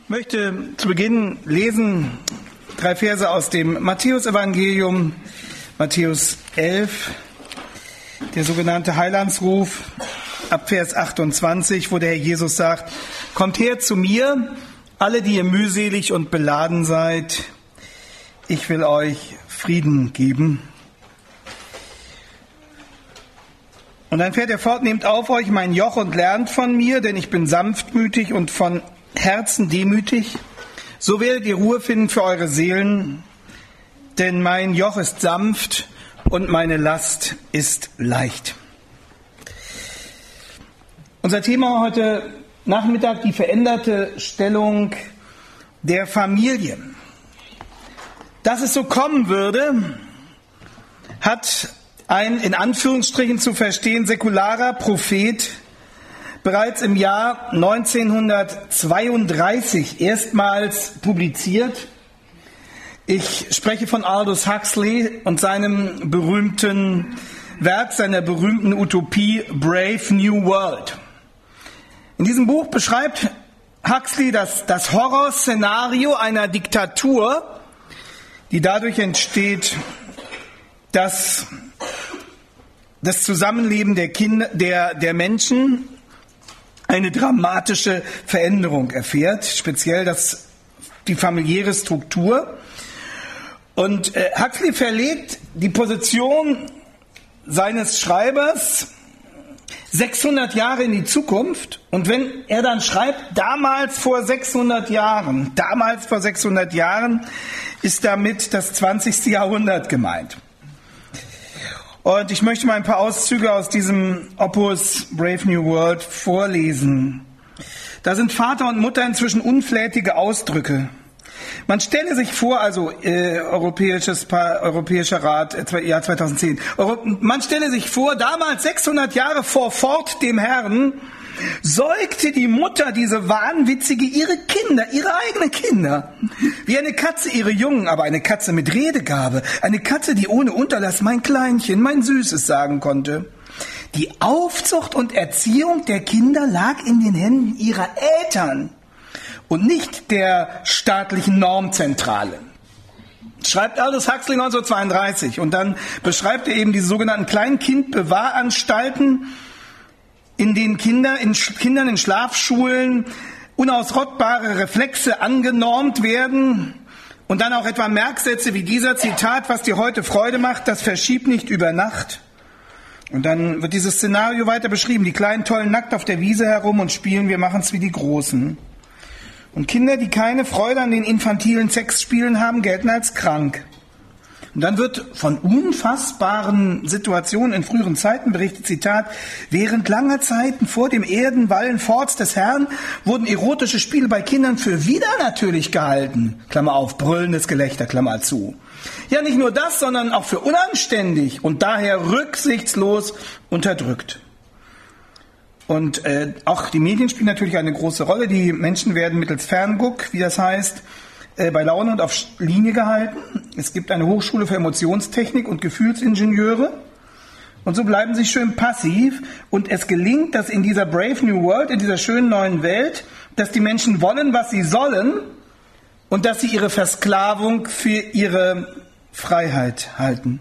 Ich möchte zu Beginn lesen 3 Verse aus dem Matthäus-Evangelium, Matthäus 11, der sogenannte Heilandsruf, ab Vers 28, wo der Herr Jesus sagt: Kommt her zu mir, alle, die ihr mühselig und beladen seid, ich will euch Frieden geben. Und dann fährt er fort: Nehmt auf euch mein Joch und lernt von mir, denn ich bin sanftmütig und von Herzen demütig. So werdet ihr Ruhe finden für eure Seelen, denn mein Joch ist sanft und meine Last ist leicht. Unser Thema heute Nachmittag: die veränderte Stellung der Familie. Dass es so kommen würde, hat ein in Anführungsstrichen zu verstehen säkularer Prophet bereits im Jahr 1932 erstmals publiziert. Ich spreche von Aldous Huxley und seinem berühmten Werk, seiner berühmten Utopie Brave New World. In diesem Buch beschreibt Huxley das Horrorszenario einer Diktatur, die dadurch entsteht, dass das Zusammenleben der Menschen eine dramatische Veränderung erfährt, speziell die familiäre Struktur. Und Huxley verlegt die Position seines Schreibers 600 Jahre in die Zukunft. Und wenn er dann schreibt, damals vor 600 Jahren, ist damit das 20. Jahrhundert gemeint. Und ich möchte mal ein paar Auszüge aus diesem Opus Brave New World vorlesen. Da sind Vater und Mutter inzwischen unflätige Ausdrücke. Man stelle sich vor, also Europäischer Rat, Jahr 2010, man stelle sich vor, damals 600 Jahre vor Fort dem Herrn, säugte die Mutter, diese Wahnwitzige, ihre eigenen Kinder, wie eine Katze ihre Jungen, aber eine Katze mit Redegabe, eine Katze, die ohne Unterlass mein Kleinchen, mein Süßes sagen konnte. Die Aufzucht und Erziehung der Kinder lag in den Händen ihrer Eltern und nicht der staatlichen Normzentrale. Schreibt Aldous Huxley 1932, und dann beschreibt er eben diese sogenannten Kleinkindbewahrranstalten, in denen Kindern in Schlafschulen unausrottbare Reflexe angenormt werden und dann auch etwa Merksätze wie dieser, Zitat: Was dir heute Freude macht, das verschieb nicht über Nacht. Und dann wird dieses Szenario weiter beschrieben: Die Kleinen tollen nackt auf der Wiese herum und spielen, wir machen's wie die Großen. Und Kinder, die keine Freude an den infantilen Sexspielen haben, gelten als krank. Und dann wird von unfassbaren Situationen in früheren Zeiten berichtet, Zitat: Während langer Zeiten vor dem Erdenwallen Forts des Herrn wurden erotische Spiele bei Kindern für widernatürlich gehalten, Klammer auf, brüllendes Gelächter, Klammer zu. Ja, nicht nur das, sondern auch für unanständig und daher rücksichtslos unterdrückt. Und auch die Medien spielen natürlich eine große Rolle. Die Menschen werden mittels Fernguck, wie das heißt, bei Laune und auf Linie gehalten. Es gibt eine Hochschule für Emotionstechnik und Gefühlsingenieure. Und so bleiben sie schön passiv. Und es gelingt, dass in dieser Brave New World, in dieser schönen neuen Welt, dass die Menschen wollen, was sie sollen, und dass sie ihre Versklavung für ihre Freiheit halten.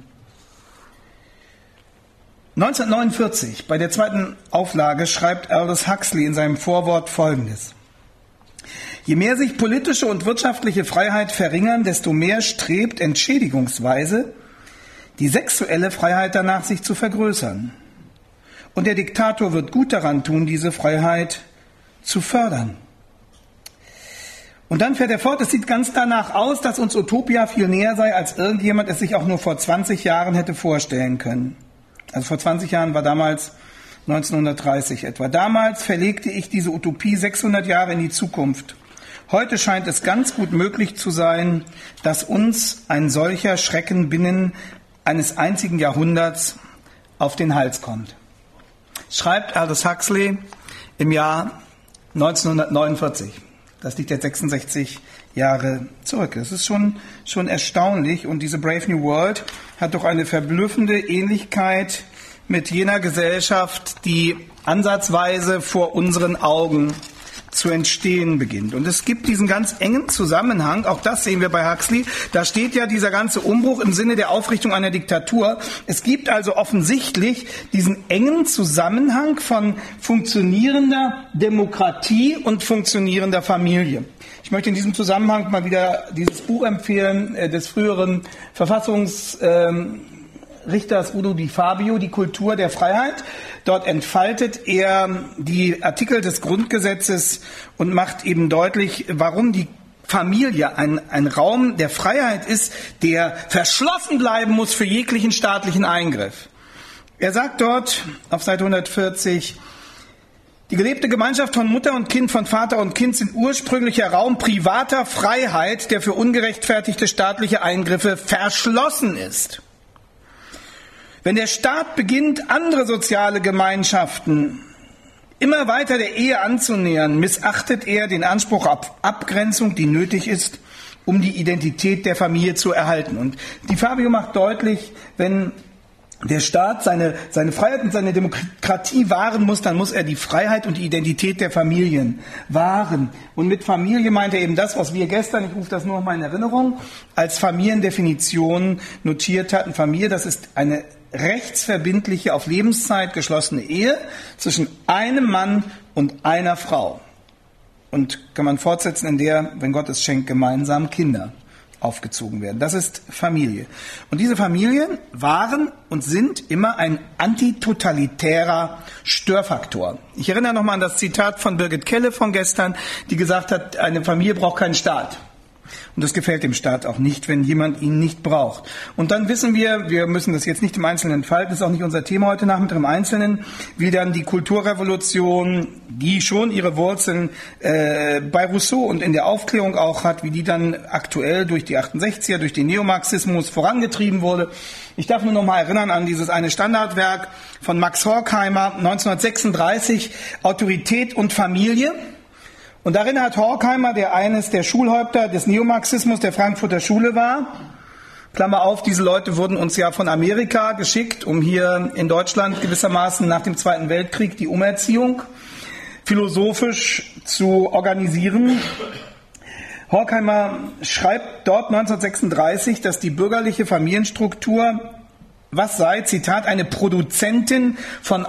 1949, bei der 2. Auflage, schreibt Aldous Huxley in seinem Vorwort Folgendes: Je mehr sich politische und wirtschaftliche Freiheit verringern, desto mehr strebt entschädigungsweise die sexuelle Freiheit danach, sich zu vergrößern. Und der Diktator wird gut daran tun, diese Freiheit zu fördern. Und dann fährt er fort: Es sieht ganz danach aus, dass uns Utopia viel näher sei, als irgendjemand es sich auch nur vor 20 Jahren hätte vorstellen können. Also vor 20 Jahren war damals 1930 etwa. Damals verlegte ich diese Utopie 600 Jahre in die Zukunft. Heute scheint es ganz gut möglich zu sein, dass uns ein solcher Schrecken binnen eines einzigen Jahrhunderts auf den Hals kommt. Schreibt Aldous Huxley im Jahr 1949. Das liegt jetzt 66 Jahre zurück. Das ist schon erstaunlich. Und diese Brave New World hat doch eine verblüffende Ähnlichkeit mit jener Gesellschaft, die ansatzweise vor unseren Augen zu entstehen beginnt. Und es gibt diesen ganz engen Zusammenhang, auch das sehen wir bei Huxley, da steht ja dieser ganze Umbruch im Sinne der Aufrichtung einer Diktatur. Es gibt also offensichtlich diesen engen Zusammenhang von funktionierender Demokratie und funktionierender Familie. Ich möchte in diesem Zusammenhang mal wieder dieses Buch empfehlen des früheren Verfassungsrichters Udo Di Fabio, Die Kultur der Freiheit. Dort entfaltet er die Artikel des Grundgesetzes und macht eben deutlich, warum die Familie ein Raum der Freiheit ist, der verschlossen bleiben muss für jeglichen staatlichen Eingriff. Er sagt dort auf Seite 140, die gelebte Gemeinschaft von Mutter und Kind, von Vater und Kind sind ursprünglicher Raum privater Freiheit, der für ungerechtfertigte staatliche Eingriffe verschlossen ist. Wenn der Staat beginnt, andere soziale Gemeinschaften immer weiter der Ehe anzunähern, missachtet er den Anspruch auf Abgrenzung, die nötig ist, um die Identität der Familie zu erhalten. Und Di Fabio macht deutlich, wenn der Staat seine Freiheit und seine Demokratie wahren muss, dann muss er die Freiheit und die Identität der Familien wahren. Und mit Familie meint er eben das, was wir gestern, ich rufe das nur noch mal in Erinnerung, als Familiendefinition notiert hatten. Familie, das ist eine rechtsverbindliche, auf Lebenszeit geschlossene Ehe zwischen einem Mann und einer Frau. Und kann man fortsetzen, in der, wenn Gott es schenkt, gemeinsam Kinder aufgezogen werden. Das ist Familie. Und diese Familien waren und sind immer ein antitotalitärer Störfaktor. Ich erinnere nochmal an das Zitat von Birgit Kelle von gestern, die gesagt hat, eine Familie braucht keinen Staat. Und das gefällt dem Staat auch nicht, wenn jemand ihn nicht braucht. Und dann wissen wir müssen das jetzt nicht im Einzelnen entfalten, das ist auch nicht unser Thema heute Nachmittag im Einzelnen, wie dann die Kulturrevolution, die schon ihre Wurzeln bei Rousseau und in der Aufklärung auch hat, wie die dann aktuell durch die 68er, durch den Neomarxismus vorangetrieben wurde. Ich darf nur noch mal erinnern an dieses eine Standardwerk von Max Horkheimer, 1936, Autorität und Familie. Und darin hat Horkheimer, der eines der Schulhäupter des Neomarxismus der Frankfurter Schule war, Klammer auf, diese Leute wurden uns ja von Amerika geschickt, um hier in Deutschland gewissermaßen nach dem Zweiten Weltkrieg die Umerziehung philosophisch zu organisieren. Horkheimer schreibt dort 1936, dass die bürgerliche Familienstruktur, was sei, Zitat, eine Produzentin von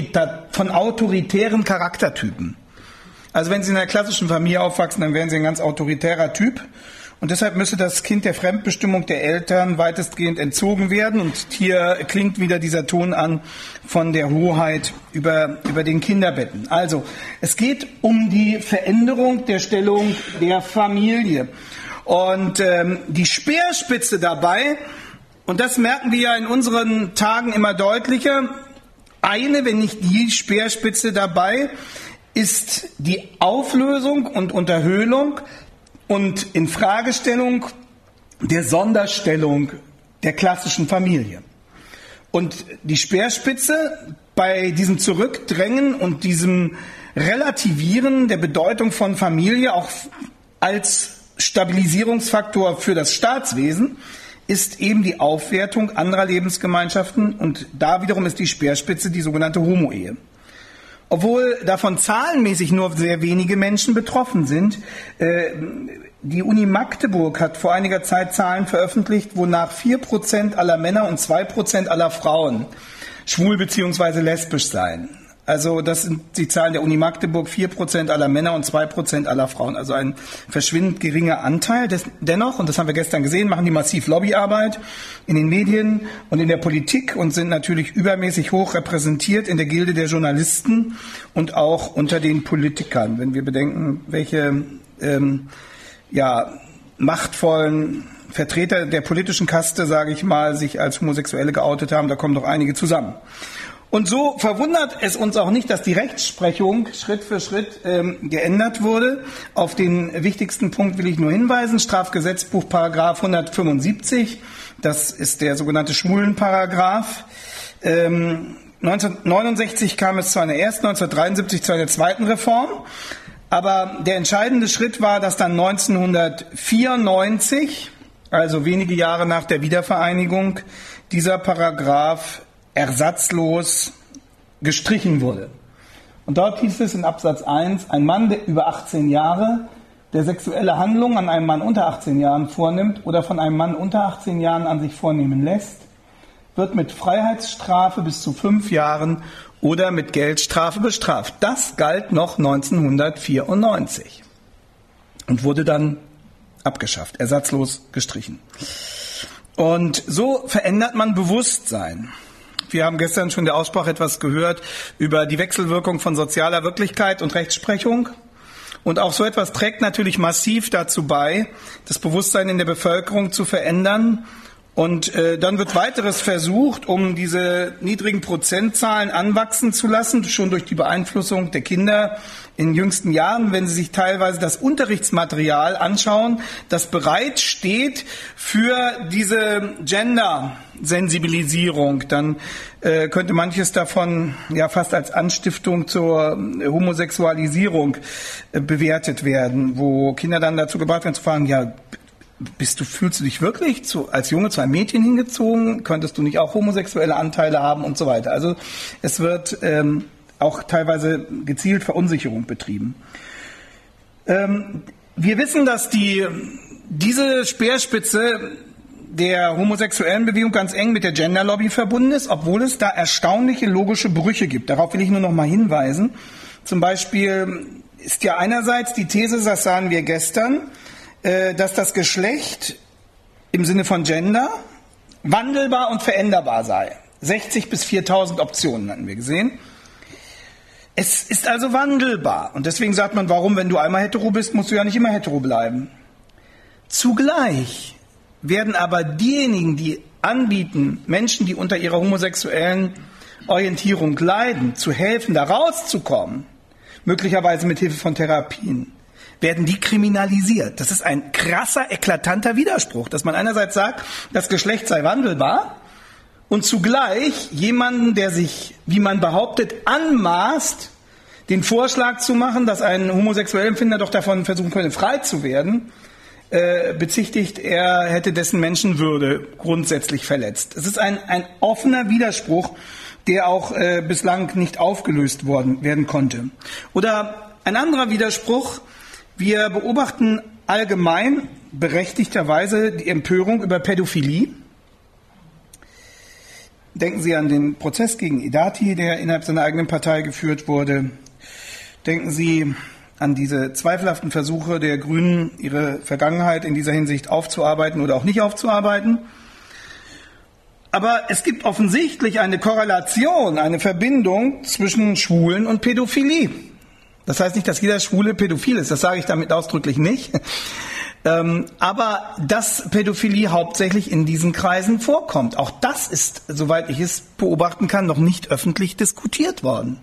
autoritären Charaktertypen. Also wenn Sie in einer klassischen Familie aufwachsen, dann wären Sie ein ganz autoritärer Typ. Und deshalb müsse das Kind der Fremdbestimmung der Eltern weitestgehend entzogen werden. Und hier klingt wieder dieser Ton an von der Hoheit über den Kinderbetten. Also es geht um die Veränderung der Stellung der Familie. Und die Speerspitze dabei, und das merken wir ja in unseren Tagen immer deutlicher, eine, wenn nicht die Speerspitze dabei, ist die Auflösung und Unterhöhlung und Infragestellung der Sonderstellung der klassischen Familie. Und die Speerspitze bei diesem Zurückdrängen und diesem Relativieren der Bedeutung von Familie auch als Stabilisierungsfaktor für das Staatswesen ist eben die Aufwertung anderer Lebensgemeinschaften, und da wiederum ist die Speerspitze die sogenannte Homo-Ehe. Obwohl davon zahlenmäßig nur sehr wenige Menschen betroffen sind. Die Uni Magdeburg hat vor einiger Zeit Zahlen veröffentlicht, wonach 4% aller Männer und 2% aller Frauen schwul bzw. lesbisch seien. Also das sind die Zahlen der Uni Magdeburg, 4% aller Männer und 2% aller Frauen. Also ein verschwindend geringer Anteil. Dennoch, und das haben wir gestern gesehen, machen die massiv Lobbyarbeit in den Medien und in der Politik und sind natürlich übermäßig hoch repräsentiert in der Gilde der Journalisten und auch unter den Politikern. Wenn wir bedenken, welche machtvollen Vertreter der politischen Kaste, sage ich mal, sich als Homosexuelle geoutet haben, da kommen doch einige zusammen. Und so verwundert es uns auch nicht, dass die Rechtsprechung Schritt für Schritt geändert wurde. Auf den wichtigsten Punkt will ich nur hinweisen. Strafgesetzbuch Paragraph 175, das ist der sogenannte Schwulenparagraph. 1969 kam es zu einer ersten, 1973 zu einer zweiten Reform. Aber der entscheidende Schritt war, dass dann 1994, also wenige Jahre nach der Wiedervereinigung, dieser Paragraph ersatzlos gestrichen wurde. Und dort hieß es in Absatz 1, ein Mann, der über 18 Jahre, der sexuelle Handlungen an einem Mann unter 18 Jahren vornimmt oder von einem Mann unter 18 Jahren an sich vornehmen lässt, wird mit Freiheitsstrafe bis zu 5 Jahren oder mit Geldstrafe bestraft. Das galt noch 1994 und wurde dann abgeschafft, ersatzlos gestrichen. Und so verändert man Bewusstsein. Wir haben gestern schon in der Aussprache etwas gehört über die Wechselwirkung von sozialer Wirklichkeit und Rechtsprechung. Und auch so etwas trägt natürlich massiv dazu bei, das Bewusstsein in der Bevölkerung zu verändern. Und dann wird weiteres versucht, um diese niedrigen Prozentzahlen anwachsen zu lassen, schon durch die Beeinflussung der Kinder in jüngsten Jahren, wenn sie sich teilweise das Unterrichtsmaterial anschauen, das bereitsteht für diese Gender-Sensibilisierung, dann könnte manches davon ja fast als Anstiftung zur Homosexualisierung bewertet werden, wo Kinder dann dazu gebracht werden zu fragen, ja, fühlst du dich wirklich als Junge zu einem Mädchen hingezogen? Könntest du nicht auch homosexuelle Anteile haben und so weiter? Also es wird auch teilweise gezielt Verunsicherung betrieben. Wir wissen, dass diese Speerspitze der homosexuellen Bewegung ganz eng mit der Gender-Lobby verbunden ist, obwohl es da erstaunliche logische Brüche gibt. Darauf will ich nur noch mal hinweisen. Zum Beispiel ist ja einerseits die These, das sahen wir gestern, dass das Geschlecht im Sinne von Gender wandelbar und veränderbar sei. 60 bis 4000 Optionen hatten wir gesehen. Es ist also wandelbar. Und deswegen sagt man, warum, wenn du einmal hetero bist, musst du ja nicht immer hetero bleiben. Zugleich werden aber diejenigen, die anbieten, Menschen, die unter ihrer homosexuellen Orientierung leiden, zu helfen, da rauszukommen, möglicherweise mit Hilfe von Therapien, werden die kriminalisiert. Das ist ein krasser, eklatanter Widerspruch, dass man einerseits sagt, das Geschlecht sei wandelbar und zugleich jemanden, der sich, wie man behauptet, anmaßt, den Vorschlag zu machen, dass ein homosexueller Empfinder doch davon versuchen könne, frei zu werden, bezichtigt, er hätte dessen Menschenwürde grundsätzlich verletzt. Es ist ein offener Widerspruch, der auch bislang nicht aufgelöst werden konnte. Oder ein anderer Widerspruch: Wir beobachten allgemein berechtigterweise die Empörung über Pädophilie. Denken Sie an den Prozess gegen Idati, der innerhalb seiner eigenen Partei geführt wurde. Denken Sie an diese zweifelhaften Versuche der Grünen, ihre Vergangenheit in dieser Hinsicht aufzuarbeiten oder auch nicht aufzuarbeiten. Aber es gibt offensichtlich eine Korrelation, eine Verbindung zwischen Schwulen und Pädophilie. Das heißt nicht, dass jeder Schwule pädophil ist, das sage ich damit ausdrücklich nicht. Aber dass Pädophilie hauptsächlich in diesen Kreisen vorkommt. Auch das ist, soweit ich es beobachten kann, noch nicht öffentlich diskutiert worden.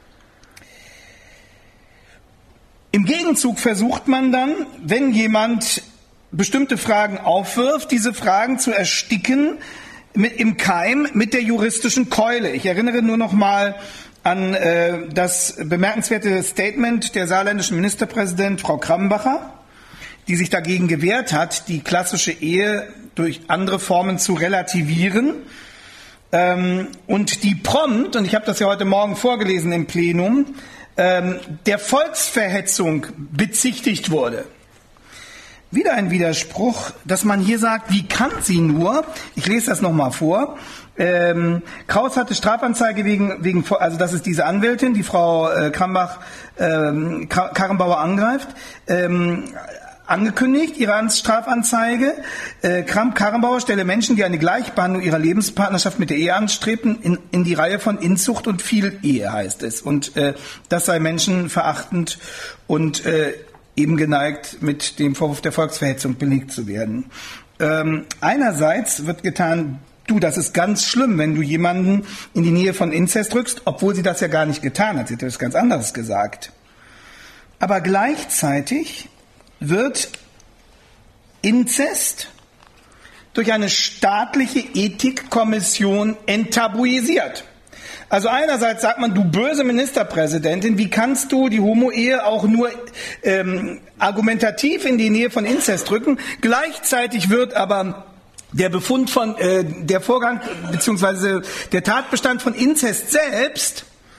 Im Gegenzug versucht man dann, wenn jemand bestimmte Fragen aufwirft, diese Fragen zu ersticken im Keim mit der juristischen Keule. Ich erinnere nur noch mal an das bemerkenswerte Statement der saarländischen Ministerpräsidentin Frau Krambacher, die sich dagegen gewehrt hat, die klassische Ehe durch andere Formen zu relativieren und die prompt, und ich habe das ja heute Morgen vorgelesen im Plenum, der Volksverhetzung bezichtigt wurde. Wieder ein Widerspruch, dass man hier sagt, wie kann sie nur, ich lese das nochmal vor, Kraus hatte Strafanzeige wegen, also das ist diese Anwältin, die Frau Karrenbauer angreift, angekündigt, ihre Strafanzeige. Karrenbauer stelle Menschen, die eine Gleichbehandlung ihrer Lebenspartnerschaft mit der Ehe anstrebten, in die Reihe von Inzucht und Vielehe, heißt es. Und das sei menschenverachtend und eben geneigt, mit dem Vorwurf der Volksverhetzung belegt zu werden. Einerseits wird getan, das ist ganz schlimm, wenn du jemanden in die Nähe von Inzest rückst, obwohl sie das ja gar nicht getan hat. Sie hat etwas ganz anderes gesagt. Aber gleichzeitig wird Inzest durch eine staatliche Ethikkommission enttabuisiert. Also einerseits sagt man, du böse Ministerpräsidentin, wie kannst du die Homo-Ehe auch nur argumentativ in die Nähe von Inzest rücken? Gleichzeitig wird aber der Befund von der Vorgang bzw. der Tatbestand von Inzest selbst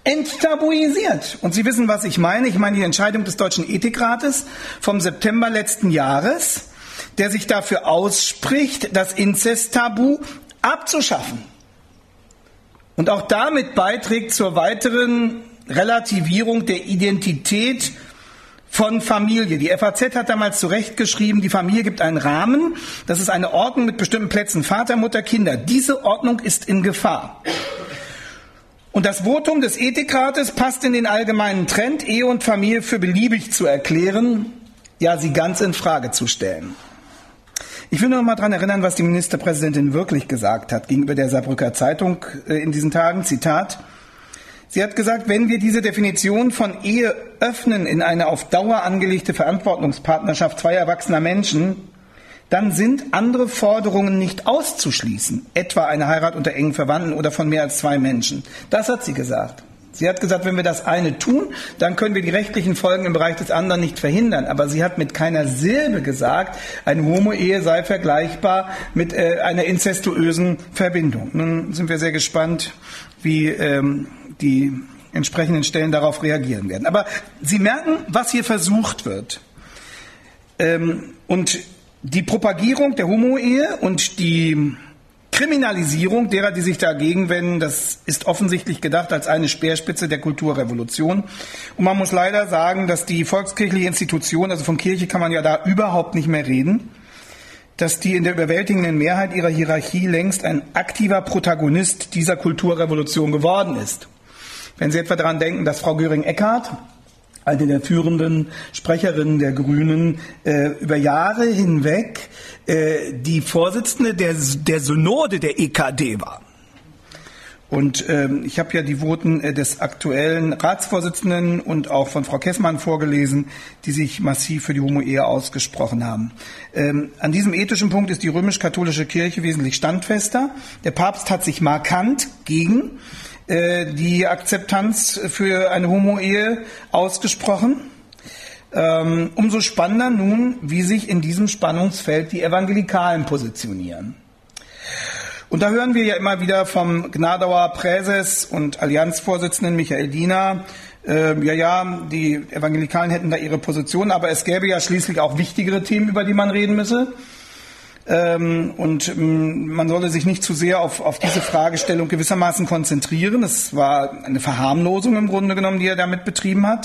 enttabuisiert. Und Sie wissen, was ich meine. Ich meine die Entscheidung des Deutschen Ethikrates vom September letzten Jahres, der sich dafür ausspricht, das Inzesttabu abzuschaffen. Und auch damit beiträgt zur weiteren Relativierung der Identität von Familie. Die FAZ hat damals zu Recht geschrieben, die Familie gibt einen Rahmen, das ist eine Ordnung mit bestimmten Plätzen, Vater, Mutter, Kinder. Diese Ordnung ist in Gefahr. Und das Votum des Ethikrates passt in den allgemeinen Trend, Ehe und Familie für beliebig zu erklären, ja, sie ganz in Frage zu stellen. Ich will nur noch mal daran erinnern, was die Ministerpräsidentin wirklich gesagt hat gegenüber der Saarbrücker Zeitung in diesen Tagen. Zitat: Sie hat gesagt, wenn wir diese Definition von Ehe öffnen in eine auf Dauer angelegte Verantwortungspartnerschaft zweier erwachsener Menschen, dann sind andere Forderungen nicht auszuschließen, etwa eine Heirat unter engen Verwandten oder von mehr als zwei Menschen. Das hat sie gesagt. Sie hat gesagt, wenn wir das eine tun, dann können wir die rechtlichen Folgen im Bereich des anderen nicht verhindern. Aber sie hat mit keiner Silbe gesagt, eine Homo-Ehe sei vergleichbar mit einer inzestuösen Verbindung. Nun sind wir sehr gespannt, wie die entsprechenden Stellen darauf reagieren werden. Aber Sie merken, was hier versucht wird. Und die Propagierung der Homo-Ehe und die Kriminalisierung derer, die sich dagegen wenden, das ist offensichtlich gedacht als eine Speerspitze der Kulturrevolution. Und man muss leider sagen, dass die volkskirchliche Institution, also von Kirche kann man ja da überhaupt nicht mehr reden, dass die in der überwältigenden Mehrheit ihrer Hierarchie längst ein aktiver Protagonist dieser Kulturrevolution geworden ist. Wenn Sie etwa daran denken, dass Frau Göring-Eckardt, eine der führenden Sprecherinnen der Grünen, über Jahre hinweg die Vorsitzende der Synode der EKD war. Und ich habe ja die Voten des aktuellen Ratsvorsitzenden und auch von Frau Kessmann vorgelesen, die sich massiv für die Homo-Ehe ausgesprochen haben. An diesem ethischen Punkt ist die römisch-katholische Kirche wesentlich standfester. Der Papst hat sich markant gegen die Akzeptanz für eine Homo-Ehe ausgesprochen. Umso spannender nun, wie sich in diesem Spannungsfeld die Evangelikalen positionieren. Und da hören wir ja immer wieder vom Gnadauer Präses und Allianzvorsitzenden Michael Diener, die Evangelikalen hätten da ihre Position, aber es gäbe ja schließlich auch wichtigere Themen, über die man reden müsse. Und man solle sich nicht zu sehr auf diese Fragestellung gewissermaßen konzentrieren. Das war eine Verharmlosung im Grunde genommen, die er damit betrieben hat.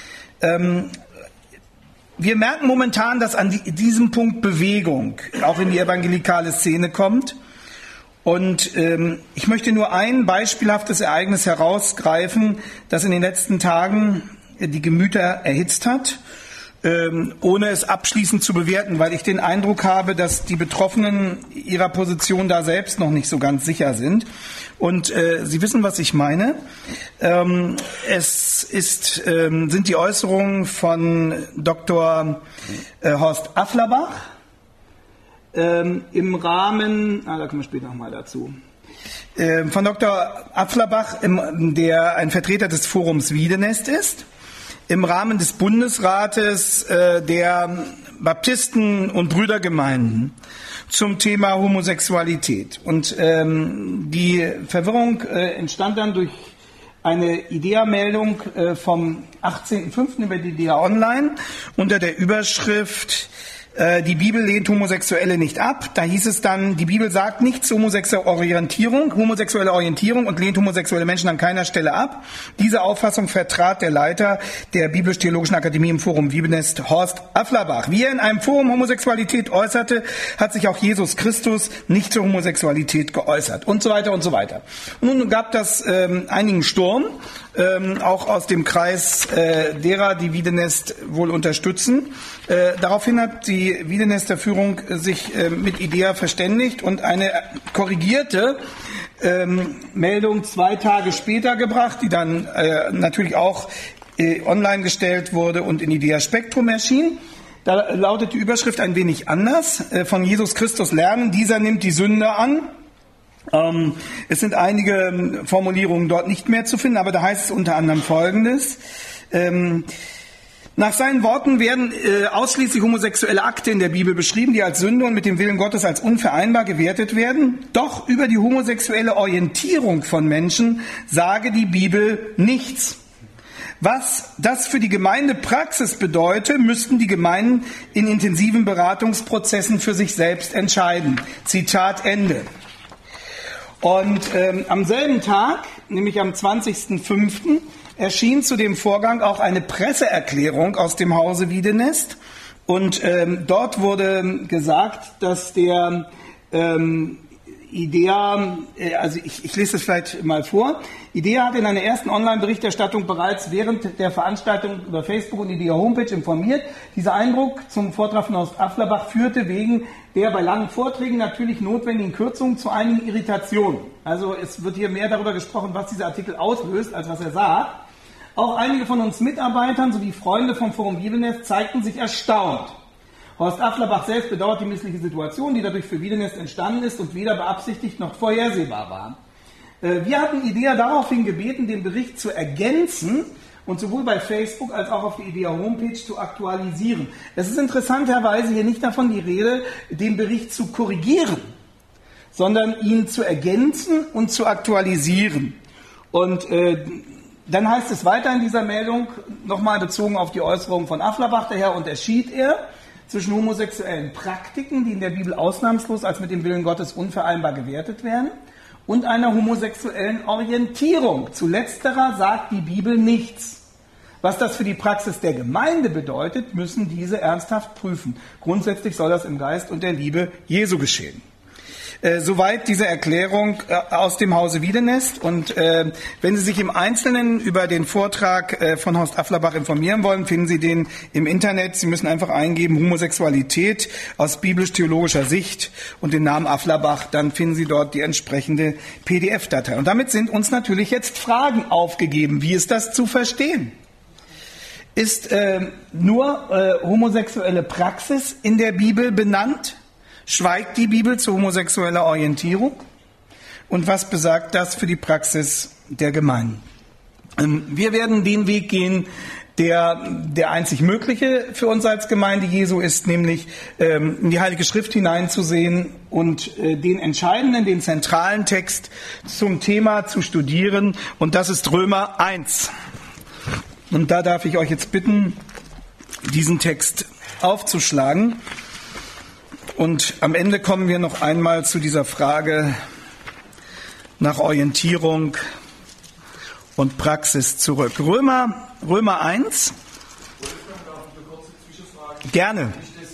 Wir merken momentan, dass an diesem Punkt Bewegung auch in die evangelikale Szene kommt. Und ich möchte nur ein beispielhaftes Ereignis herausgreifen, das in den letzten Tagen die Gemüter erhitzt hat, ohne es abschließend zu bewerten, weil ich den Eindruck habe, dass die Betroffenen ihrer Position da selbst noch nicht so ganz sicher sind. Und Sie wissen, was ich meine. Sind die Äußerungen von Dr. Horst Afflerbach im Rahmen, da kommen wir später nochmal dazu, von Dr. Afflerbach, der ein Vertreter des Forums Wiedenest ist, im Rahmen des Bundesrates der Baptisten- und Brüdergemeinden zum Thema Homosexualität. Und die Verwirrung entstand dann durch eine IDEA-Meldung vom 18.05. über die IDEA Online unter der Überschrift die Bibel lehnt Homosexuelle nicht ab. Da hieß es dann, die Bibel sagt nichts zur homosexuelle Orientierung und lehnt homosexuelle Menschen an keiner Stelle ab. Diese Auffassung vertrat der Leiter der Biblisch-Theologischen Akademie im Forum Wiedenest, Horst Afflerbach. Wie er in einem Forum Homosexualität äußerte, hat sich auch Jesus Christus nicht zur Homosexualität geäußert und so weiter und so weiter. Und nun gab das einigen Sturm, auch aus dem Kreis derer, die Wiedenest wohl unterstützen. Daraufhin hat die Wiedenester Führung sich mit IDEA verständigt und eine korrigierte Meldung 2 Tage später gebracht, die dann natürlich auch online gestellt wurde und in IDEA Spektrum erschien. Da lautet die Überschrift ein wenig anders. Von Jesus Christus lernen, dieser nimmt die Sünde an. Es sind einige Formulierungen dort nicht mehr zu finden, aber da heißt es unter anderem Folgendes. Nach seinen Worten werden ausschließlich homosexuelle Akte in der Bibel beschrieben, die als Sünde und mit dem Willen Gottes als unvereinbar gewertet werden. Doch über die homosexuelle Orientierung von Menschen sage die Bibel nichts. Was das für die Gemeindepraxis bedeutet, müssten die Gemeinden in intensiven Beratungsprozessen für sich selbst entscheiden. Zitat Ende. Und am selben Tag, nämlich am 20.05., erschien zu dem Vorgang auch eine Presseerklärung aus dem Hause Wiedenest. Und dort wurde gesagt, dass der IDEA, also ich lese es vielleicht mal vor. IDEA hat in einer ersten Online-Berichterstattung bereits während der Veranstaltung über Facebook und IDEA Homepage informiert. Dieser Eindruck zum Vortrag von Horst Afflerbach führte wegen der bei langen Vorträgen natürlich notwendigen Kürzungen zu einigen Irritationen. Also es wird hier mehr darüber gesprochen, was dieser Artikel auslöst, als was er sagt. Auch einige von uns Mitarbeitern sowie Freunde vom Forum Wiedenest zeigten sich erstaunt. Horst Afflerbach selbst bedauert die missliche Situation, die dadurch für Wiedenest entstanden ist und weder beabsichtigt noch vorhersehbar war. Wir hatten IDEA daraufhin gebeten, den Bericht zu ergänzen und sowohl bei Facebook als auch auf die IDEA Homepage zu aktualisieren. Es ist interessanterweise hier nicht davon die Rede, den Bericht zu korrigieren, sondern ihn zu ergänzen und zu aktualisieren. Und dann heißt es weiter in dieser Meldung, nochmal bezogen auf die Äußerung von Afflerbach, daher unterschied er zwischen homosexuellen Praktiken, die in der Bibel ausnahmslos als mit dem Willen Gottes unvereinbar gewertet werden, und einer homosexuellen Orientierung. Zu letzterer sagt die Bibel nichts. Was das für die Praxis der Gemeinde bedeutet, müssen diese ernsthaft prüfen. Grundsätzlich soll das im Geist und der Liebe Jesu geschehen. Soweit diese Erklärung aus dem Hause Wiedenest. Und wenn Sie sich im Einzelnen über den Vortrag von Horst Afflerbach informieren wollen, finden Sie den im Internet. Sie müssen einfach eingeben Homosexualität aus biblisch-theologischer Sicht und den Namen Afflerbach. Dann finden Sie dort die entsprechende PDF-Datei. Und damit sind uns natürlich jetzt Fragen aufgegeben. Wie ist das zu verstehen? Ist nur homosexuelle Praxis in der Bibel benannt? Schweigt die Bibel zu homosexueller Orientierung? Und was besagt das für die Praxis der Gemeinden? Wir werden den Weg gehen, der einzig mögliche für uns als Gemeinde Jesu ist, nämlich in die Heilige Schrift hineinzusehen und den entscheidenden, den zentralen Text zum Thema zu studieren. Und das ist Römer 1. Und da darf ich euch jetzt bitten, diesen Text aufzuschlagen. Und am Ende kommen wir noch einmal zu dieser Frage nach Orientierung und Praxis zurück. Römer 1. Gerne.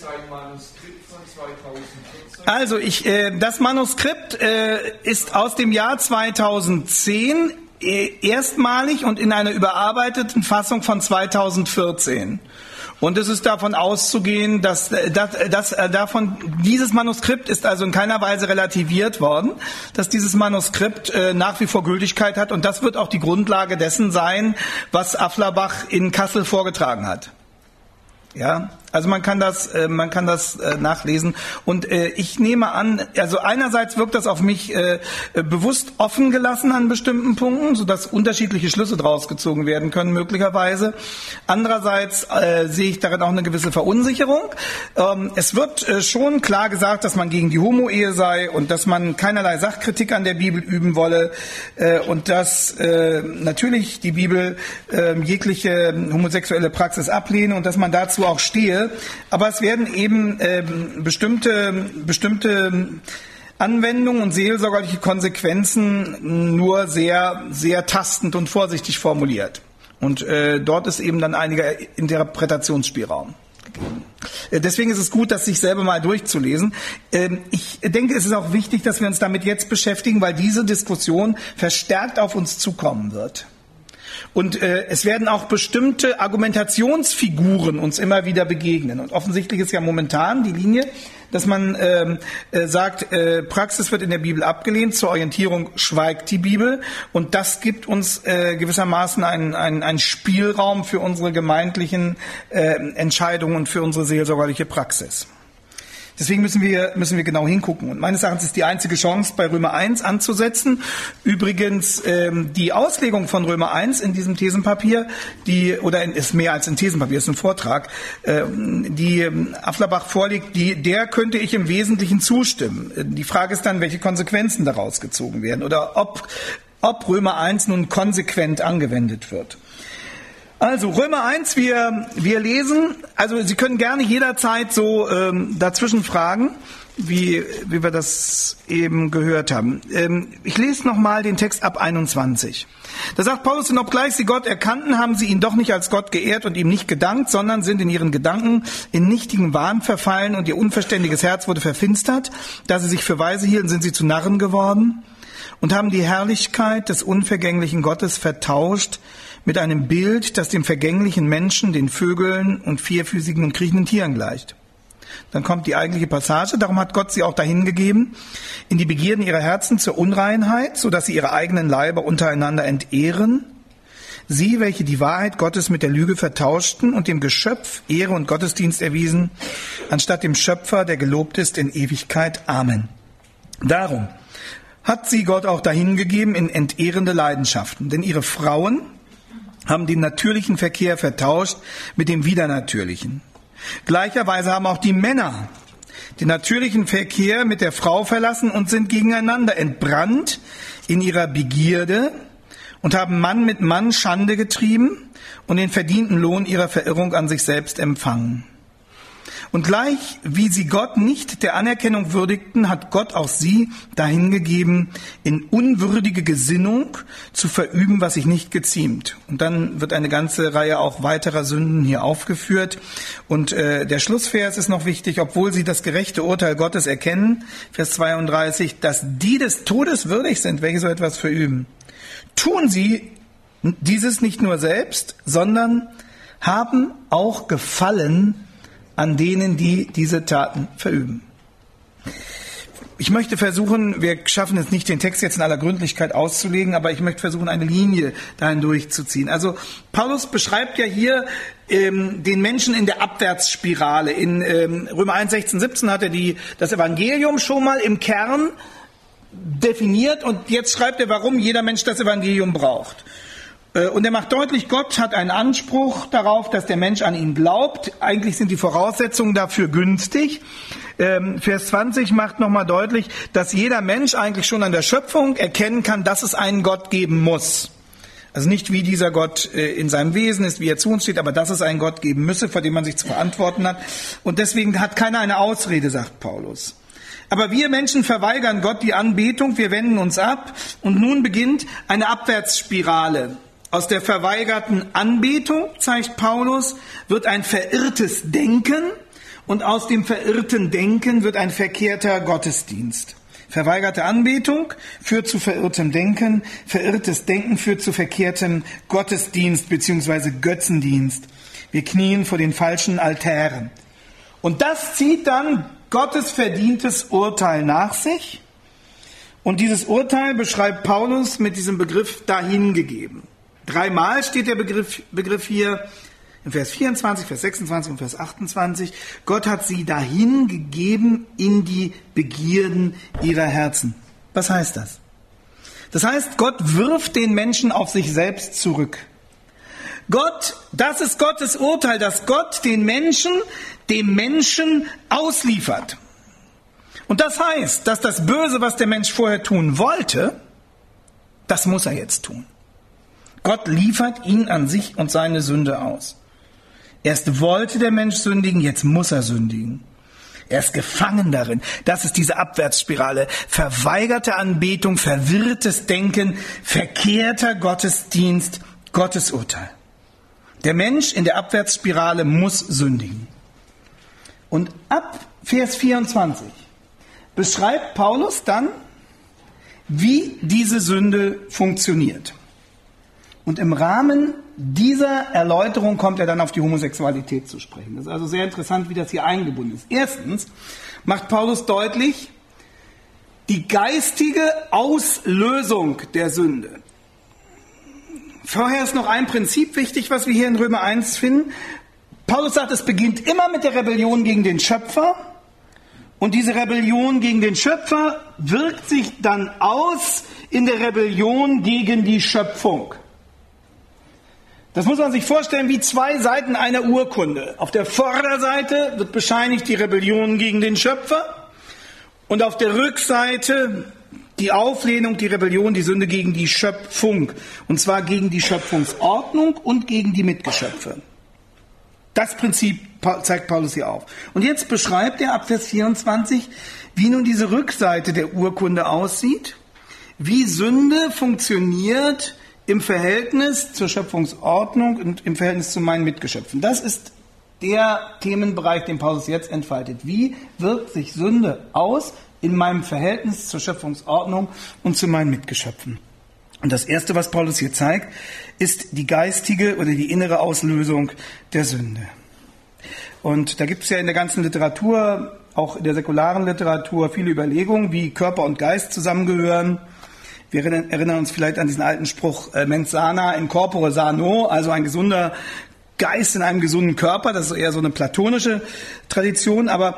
Also das Manuskript ist aus dem Jahr 2010 erstmalig und in einer überarbeiteten Fassung von 2014. Und es ist davon auszugehen, dass dieses Manuskript ist also in keiner Weise relativiert worden, dass dieses Manuskript nach wie vor Gültigkeit hat. Und das wird auch die Grundlage dessen sein, was Afflerbach in Kassel vorgetragen hat. Ja, also man kann das nachlesen. Und ich nehme an, also einerseits wirkt das auf mich bewusst offen gelassen an bestimmten Punkten, sodass unterschiedliche Schlüsse draus gezogen werden können möglicherweise. Andererseits sehe ich darin auch eine gewisse Verunsicherung. Es wird schon klar gesagt, dass man gegen die Homo-Ehe sei und dass man keinerlei Sachkritik an der Bibel üben wolle und dass natürlich die Bibel jegliche homosexuelle Praxis ablehne und dass man dazu auch stehe. Aber es werden eben bestimmte Anwendungen und seelsorgerliche Konsequenzen nur sehr, sehr tastend und vorsichtig formuliert. Und dort ist eben dann einiger Interpretationsspielraum gegeben. Deswegen ist es gut, das sich selber mal durchzulesen. Ich denke, es ist auch wichtig, dass wir uns damit jetzt beschäftigen, weil diese Diskussion verstärkt auf uns zukommen wird. Und es werden auch bestimmte Argumentationsfiguren uns immer wieder begegnen. Und offensichtlich ist ja momentan die Linie, dass man sagt, Praxis wird in der Bibel abgelehnt, zur Orientierung schweigt die Bibel. Und das gibt uns gewissermaßen einen Spielraum für unsere gemeindlichen Entscheidungen und für unsere seelsorgerliche Praxis. Deswegen müssen wir genau hingucken. Und meines Erachtens ist die einzige Chance, bei Römer 1 anzusetzen. Übrigens, die Auslegung von Römer 1 in diesem Thesenpapier, ist mehr als ein Thesenpapier, ist ein Vortrag, die Afflerbach vorliegt, der könnte ich im Wesentlichen zustimmen. Die Frage ist dann, welche Konsequenzen daraus gezogen werden oder ob Römer 1 nun konsequent angewendet wird. Also Römer 1, wir lesen, also Sie können gerne jederzeit so dazwischen fragen, wie wir das eben gehört haben. Ich lese nochmal den Text ab 21. Da sagt Paulus, und obgleich sie Gott erkannten, haben sie ihn doch nicht als Gott geehrt und ihm nicht gedankt, sondern sind in ihren Gedanken in nichtigen Wahn verfallen und ihr unverständiges Herz wurde verfinstert. Da sie sich für weise hielten, sind sie zu Narren geworden und haben die Herrlichkeit des unvergänglichen Gottes vertauscht mit einem Bild, das dem vergänglichen Menschen, den Vögeln und vierfüßigen und kriechenden Tieren gleicht. Dann kommt die eigentliche Passage, darum hat Gott sie auch dahin gegeben, in die Begierden ihrer Herzen zur Unreinheit, sodass sie ihre eigenen Leiber untereinander entehren. Sie, welche die Wahrheit Gottes mit der Lüge vertauschten und dem Geschöpf Ehre und Gottesdienst erwiesen, anstatt dem Schöpfer, der gelobt ist in Ewigkeit. Amen. Darum hat sie Gott auch dahin gegeben in entehrende Leidenschaften, denn ihre Frauen haben den natürlichen Verkehr vertauscht mit dem widernatürlichen. Gleicherweise haben auch die Männer den natürlichen Verkehr mit der Frau verlassen und sind gegeneinander entbrannt in ihrer Begierde und haben Mann mit Mann Schande getrieben und den verdienten Lohn ihrer Verirrung an sich selbst empfangen. Und gleich wie sie Gott nicht der Anerkennung würdigten, hat Gott auch sie dahingegeben, in unwürdige Gesinnung zu verüben, was sich nicht geziemt. Und dann wird eine ganze Reihe auch weiterer Sünden hier aufgeführt. Und der Schlussvers ist noch wichtig, obwohl sie das gerechte Urteil Gottes erkennen, Vers 32, dass die des Todes würdig sind, welche so etwas verüben. Tun sie dieses nicht nur selbst, sondern haben auch Gefallen an denen, die diese Taten verüben. Ich möchte versuchen, wir schaffen es nicht, den Text jetzt in aller Gründlichkeit auszulegen, aber ich möchte versuchen, eine Linie dahin durchzuziehen. Also Paulus beschreibt ja hier den Menschen in der Abwärtsspirale. In Römer 1, 16, 17 hat er das Evangelium schon mal im Kern definiert und jetzt schreibt er, warum jeder Mensch das Evangelium braucht. Und er macht deutlich, Gott hat einen Anspruch darauf, dass der Mensch an ihn glaubt. Eigentlich sind die Voraussetzungen dafür günstig. Vers 20 macht nochmal deutlich, dass jeder Mensch eigentlich schon an der Schöpfung erkennen kann, dass es einen Gott geben muss. Also nicht wie dieser Gott in seinem Wesen ist, wie er zu uns steht, aber dass es einen Gott geben müsse, vor dem man sich zu verantworten hat. Und deswegen hat keiner eine Ausrede, sagt Paulus. Aber wir Menschen verweigern Gott die Anbetung, wir wenden uns ab und nun beginnt eine Abwärtsspirale. Aus der verweigerten Anbetung, zeigt Paulus, wird ein verirrtes Denken und aus dem verirrten Denken wird ein verkehrter Gottesdienst. Verweigerte Anbetung führt zu verirrtem Denken, verirrtes Denken führt zu verkehrtem Gottesdienst bzw. Götzendienst. Wir knien vor den falschen Altären. Und das zieht dann Gottes verdientes Urteil nach sich. Und dieses Urteil beschreibt Paulus mit diesem Begriff dahingegeben. 3-mal steht der Begriff hier, in Vers 24, Vers 26 und Vers 28. Gott hat sie dahingegeben in die Begierden ihrer Herzen. Was heißt das? Das heißt, Gott wirft den Menschen auf sich selbst zurück. Das ist Gottes Urteil, dass Gott den Menschen dem Menschen ausliefert. Und das heißt, dass das Böse, was der Mensch vorher tun wollte, das muss er jetzt tun. Gott liefert ihn an sich und seine Sünde aus. Erst wollte der Mensch sündigen, jetzt muss er sündigen. Er ist gefangen darin. Das ist diese Abwärtsspirale. Verweigerte Anbetung, verwirrtes Denken, verkehrter Gottesdienst, Gottes Urteil. Der Mensch in der Abwärtsspirale muss sündigen. Und ab Vers 24 beschreibt Paulus dann, wie diese Sünde funktioniert. Und im Rahmen dieser Erläuterung kommt er dann auf die Homosexualität zu sprechen. Das ist also sehr interessant, wie das hier eingebunden ist. Erstens macht Paulus deutlich die geistige Auslösung der Sünde. Vorher ist noch ein Prinzip wichtig, was wir hier in Römer 1 finden. Paulus sagt, es beginnt immer mit der Rebellion gegen den Schöpfer Und diese Rebellion gegen den Schöpfer wirkt sich dann aus in der Rebellion gegen die Schöpfung. Das muss man sich vorstellen wie zwei Seiten einer Urkunde. Auf der Vorderseite wird bescheinigt die Rebellion gegen den Schöpfer und auf der Rückseite die Auflehnung, die Rebellion, die Sünde gegen die Schöpfung. Und zwar gegen die Schöpfungsordnung und gegen die Mitgeschöpfe. Das Prinzip zeigt Paulus hier auf. Und jetzt beschreibt er ab Vers 24, wie nun diese Rückseite der Urkunde aussieht, wie Sünde funktioniert im Verhältnis zur Schöpfungsordnung und im Verhältnis zu meinen Mitgeschöpfen. Das ist der Themenbereich, den Paulus jetzt entfaltet. Wie wirkt sich Sünde aus in meinem Verhältnis zur Schöpfungsordnung und zu meinen Mitgeschöpfen? Und das Erste, was Paulus hier zeigt, ist die geistige oder die innere Auslösung der Sünde. Und da gibt es ja in der ganzen Literatur, auch in der säkularen Literatur, viele Überlegungen, wie Körper und Geist zusammengehören. Wir erinnern uns vielleicht an diesen alten Spruch, mens sana in corpore sano, also ein gesunder Geist in einem gesunden Körper. Das ist eher so eine platonische Tradition, aber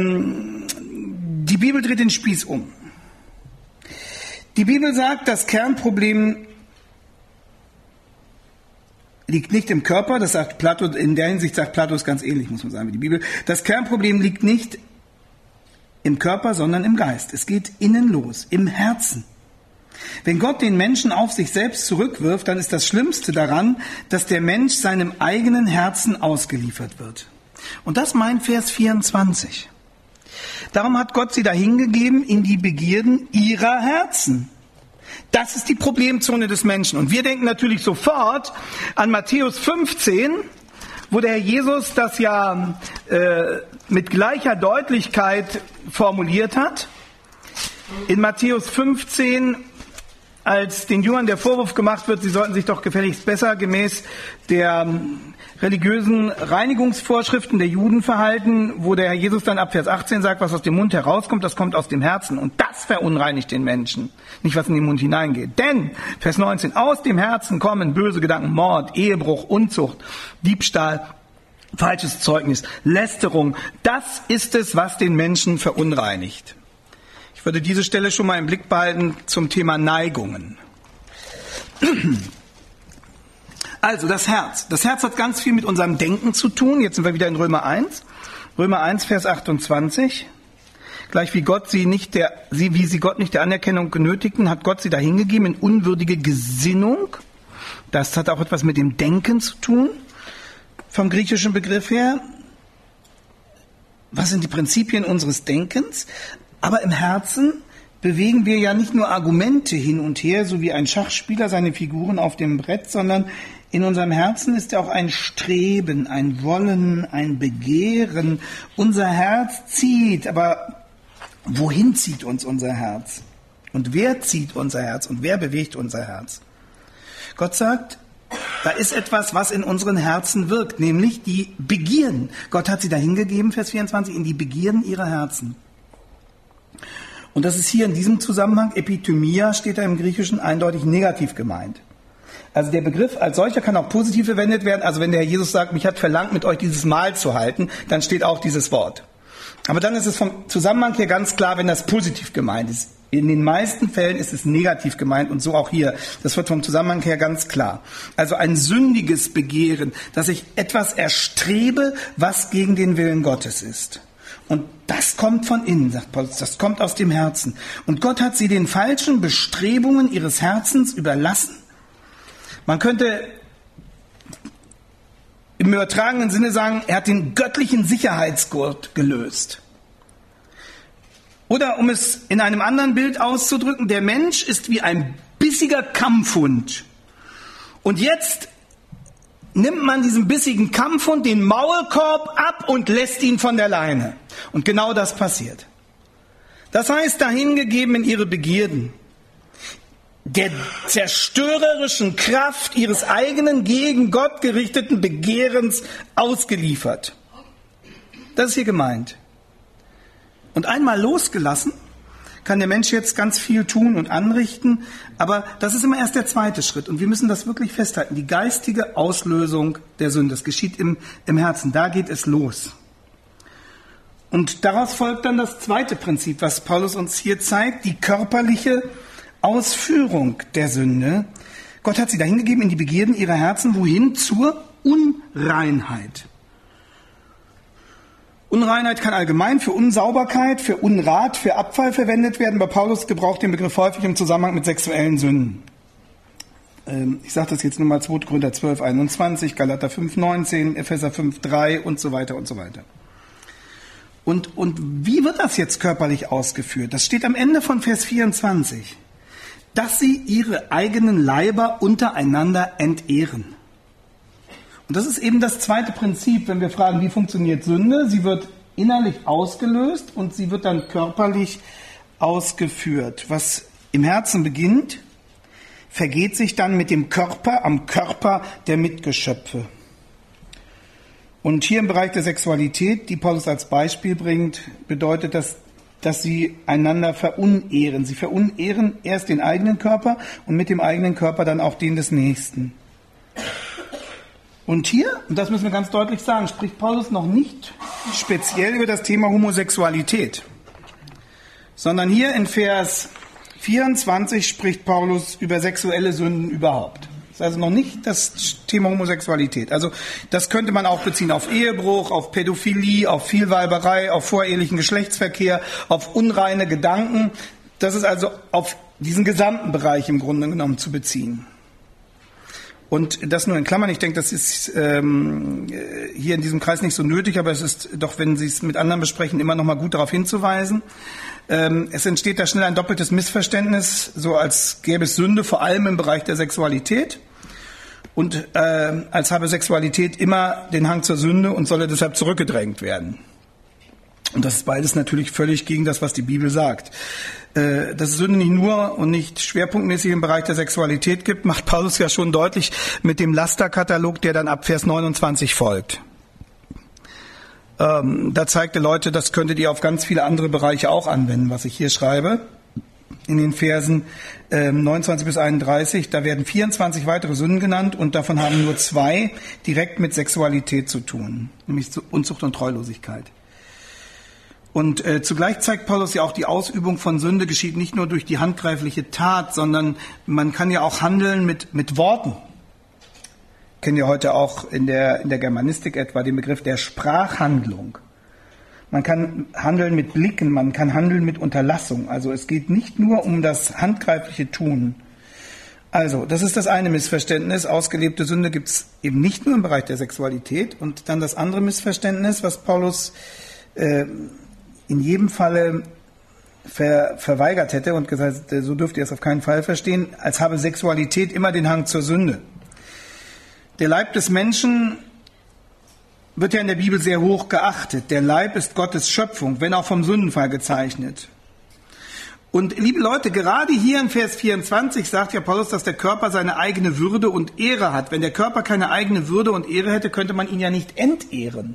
die Bibel dreht den Spieß um. Die Bibel sagt, das Kernproblem liegt nicht im Körper, das sagt Plato, in der Hinsicht sagt Plato ist ganz ähnlich, muss man sagen, wie die Bibel. Das Kernproblem liegt nicht im Körper, sondern im Geist. Es geht innen los, im Herzen. Wenn Gott den Menschen auf sich selbst zurückwirft, dann ist das Schlimmste daran, dass der Mensch seinem eigenen Herzen ausgeliefert wird. Und das meint Vers 24. Darum hat Gott sie dahingegeben in die Begierden ihrer Herzen. Das ist die Problemzone des Menschen. Und wir denken natürlich sofort an Matthäus 15, wo der Herr Jesus das ja mit gleicher Deutlichkeit formuliert hat. In Matthäus 15, als den Jüngern der Vorwurf gemacht wird, sie sollten sich doch gefälligst besser gemäß der religiösen Reinigungsvorschriften der Juden verhalten, wo der Herr Jesus dann ab Vers 18 sagt, was aus dem Mund herauskommt, das kommt aus dem Herzen. Und das verunreinigt den Menschen, nicht was in den Mund hineingeht. Denn, Vers 19, aus dem Herzen kommen böse Gedanken, Mord, Ehebruch, Unzucht, Diebstahl, falsches Zeugnis, Lästerung. Das ist es, was den Menschen verunreinigt. Ich würde diese Stelle schon mal im Blick behalten zum Thema Neigungen. Also das Herz. Das Herz hat ganz viel mit unserem Denken zu tun. Jetzt sind wir wieder in Römer 1. Römer 1, Vers 28. Gleich wie sie Gott nicht der Anerkennung genötigten, hat Gott sie dahingegeben in unwürdige Gesinnung. Das hat auch etwas mit dem Denken zu tun, vom griechischen Begriff her. Was sind die Prinzipien unseres Denkens? Aber im Herzen bewegen wir ja nicht nur Argumente hin und her, so wie ein Schachspieler seine Figuren auf dem Brett, sondern in unserem Herzen ist ja auch ein Streben, ein Wollen, ein Begehren. Unser Herz zieht, aber wohin zieht uns unser Herz? Und wer zieht unser Herz und wer bewegt unser Herz? Gott sagt, da ist etwas, was in unseren Herzen wirkt, nämlich die Begierden. Gott hat sie dahingegeben, Vers 24, in die Begierden ihrer Herzen. Und das ist hier in diesem Zusammenhang, Epithymia steht da im Griechischen, eindeutig negativ gemeint. Also der Begriff als solcher kann auch positiv verwendet werden. Also wenn der Herr Jesus sagt, mich hat verlangt, mit euch dieses Mahl zu halten, dann steht auch dieses Wort. Aber dann ist es vom Zusammenhang her ganz klar, wenn das positiv gemeint ist. In den meisten Fällen ist es negativ gemeint und so auch hier. Das wird vom Zusammenhang her ganz klar. Also ein sündiges Begehren, dass ich etwas erstrebe, was gegen den Willen Gottes ist. Und das kommt von innen, sagt Paulus, das kommt aus dem Herzen. Und Gott hat sie den falschen Bestrebungen ihres Herzens überlassen. Man könnte im übertragenen Sinne sagen, er hat den göttlichen Sicherheitsgurt gelöst. Oder um es in einem anderen Bild auszudrücken, der Mensch ist wie ein bissiger Kampfhund. Und jetzt nimmt man diesem bissigen Kampfhund den Maulkorb ab und lässt ihn von der Leine. Und genau das passiert. Das heißt, dahingegeben in ihre Begierden, der zerstörerischen Kraft ihres eigenen gegen Gott gerichteten Begehrens ausgeliefert. Das ist hier gemeint. Und einmal losgelassen, kann der Mensch jetzt ganz viel tun und anrichten, aber das ist immer erst der zweite Schritt. Und wir müssen das wirklich festhalten. Die geistige Auslösung der Sünde, das geschieht im Herzen, da geht es los. Und daraus folgt dann das zweite Prinzip, was Paulus uns hier zeigt, die körperliche Ausführung der Sünde. Gott hat sie dahingegeben in die Begierden ihrer Herzen, wohin? Zur Unreinheit. Unreinheit kann allgemein für Unsauberkeit, für Unrat, für Abfall verwendet werden, aber Paulus gebraucht den Begriff häufig im Zusammenhang mit sexuellen Sünden. Ich sage das jetzt nur mal 2. Korinther 12, 21, Galater 5, 19, Epheser 5, 3 und so weiter und so weiter. Und wie wird das jetzt körperlich ausgeführt? Das steht am Ende von Vers 24. Dass sie ihre eigenen Leiber untereinander entehren. Und das ist eben das zweite Prinzip, wenn wir fragen, wie funktioniert Sünde? Sie wird innerlich ausgelöst und sie wird dann körperlich ausgeführt. Was im Herzen beginnt, vergeht sich dann mit dem Körper am Körper der Mitgeschöpfe. Und hier im Bereich der Sexualität, die Paulus als Beispiel bringt, bedeutet das, dass sie einander verunehren. Sie verunehren erst den eigenen Körper und mit dem eigenen Körper dann auch den des Nächsten. Und hier, und das müssen wir ganz deutlich sagen, spricht Paulus noch nicht speziell über das Thema Homosexualität, sondern hier in Vers 24 spricht Paulus über sexuelle Sünden überhaupt. Das ist also noch nicht das Thema Homosexualität. Also das könnte man auch beziehen auf Ehebruch, auf Pädophilie, auf Vielweiberei, auf vorehelichen Geschlechtsverkehr, auf unreine Gedanken. Das ist also auf diesen gesamten Bereich im Grunde genommen zu beziehen. Und das nur in Klammern, ich denke, das ist hier in diesem Kreis nicht so nötig, aber es ist doch, wenn Sie es mit anderen besprechen, immer noch mal gut darauf hinzuweisen. Es entsteht da schnell ein doppeltes Missverständnis, so als gäbe es Sünde, vor allem im Bereich der Sexualität. Und als habe Sexualität immer den Hang zur Sünde und solle deshalb zurückgedrängt werden. Und das ist beides natürlich völlig gegen das, was die Bibel sagt. Dass es Sünde nicht nur und nicht schwerpunktmäßig im Bereich der Sexualität gibt, macht Paulus ja schon deutlich mit dem Lasterkatalog, der dann ab Vers 29 folgt. Da zeigt er, Leute, das könntet ihr auf ganz viele andere Bereiche auch anwenden, was ich hier schreibe. In den Versen 29 bis 31, da werden 24 weitere Sünden genannt und davon haben nur 2 direkt mit Sexualität zu tun, nämlich Unzucht und Treulosigkeit. Und zugleich zeigt Paulus ja auch, die Ausübung von Sünde geschieht nicht nur durch die handgreifliche Tat, sondern man kann ja auch handeln mit Worten. Kennen ja heute auch in der Germanistik etwa den Begriff der Sprachhandlung. Man kann handeln mit Blicken, man kann handeln mit Unterlassung. Also es geht nicht nur um das handgreifliche Tun. Also, das ist das eine Missverständnis. Ausgelebte Sünde gibt es eben nicht nur im Bereich der Sexualität. Und dann das andere Missverständnis, was Paulus in jedem Falle verweigert hätte und gesagt, so dürft ihr es auf keinen Fall verstehen, als habe Sexualität immer den Hang zur Sünde. Der Leib des Menschen wird ja in der Bibel sehr hoch geachtet. Der Leib ist Gottes Schöpfung, wenn auch vom Sündenfall gezeichnet. Und liebe Leute, gerade hier in Vers 24 sagt ja Paulus, dass der Körper seine eigene Würde und Ehre hat. Wenn der Körper keine eigene Würde und Ehre hätte, könnte man ihn ja nicht entehren.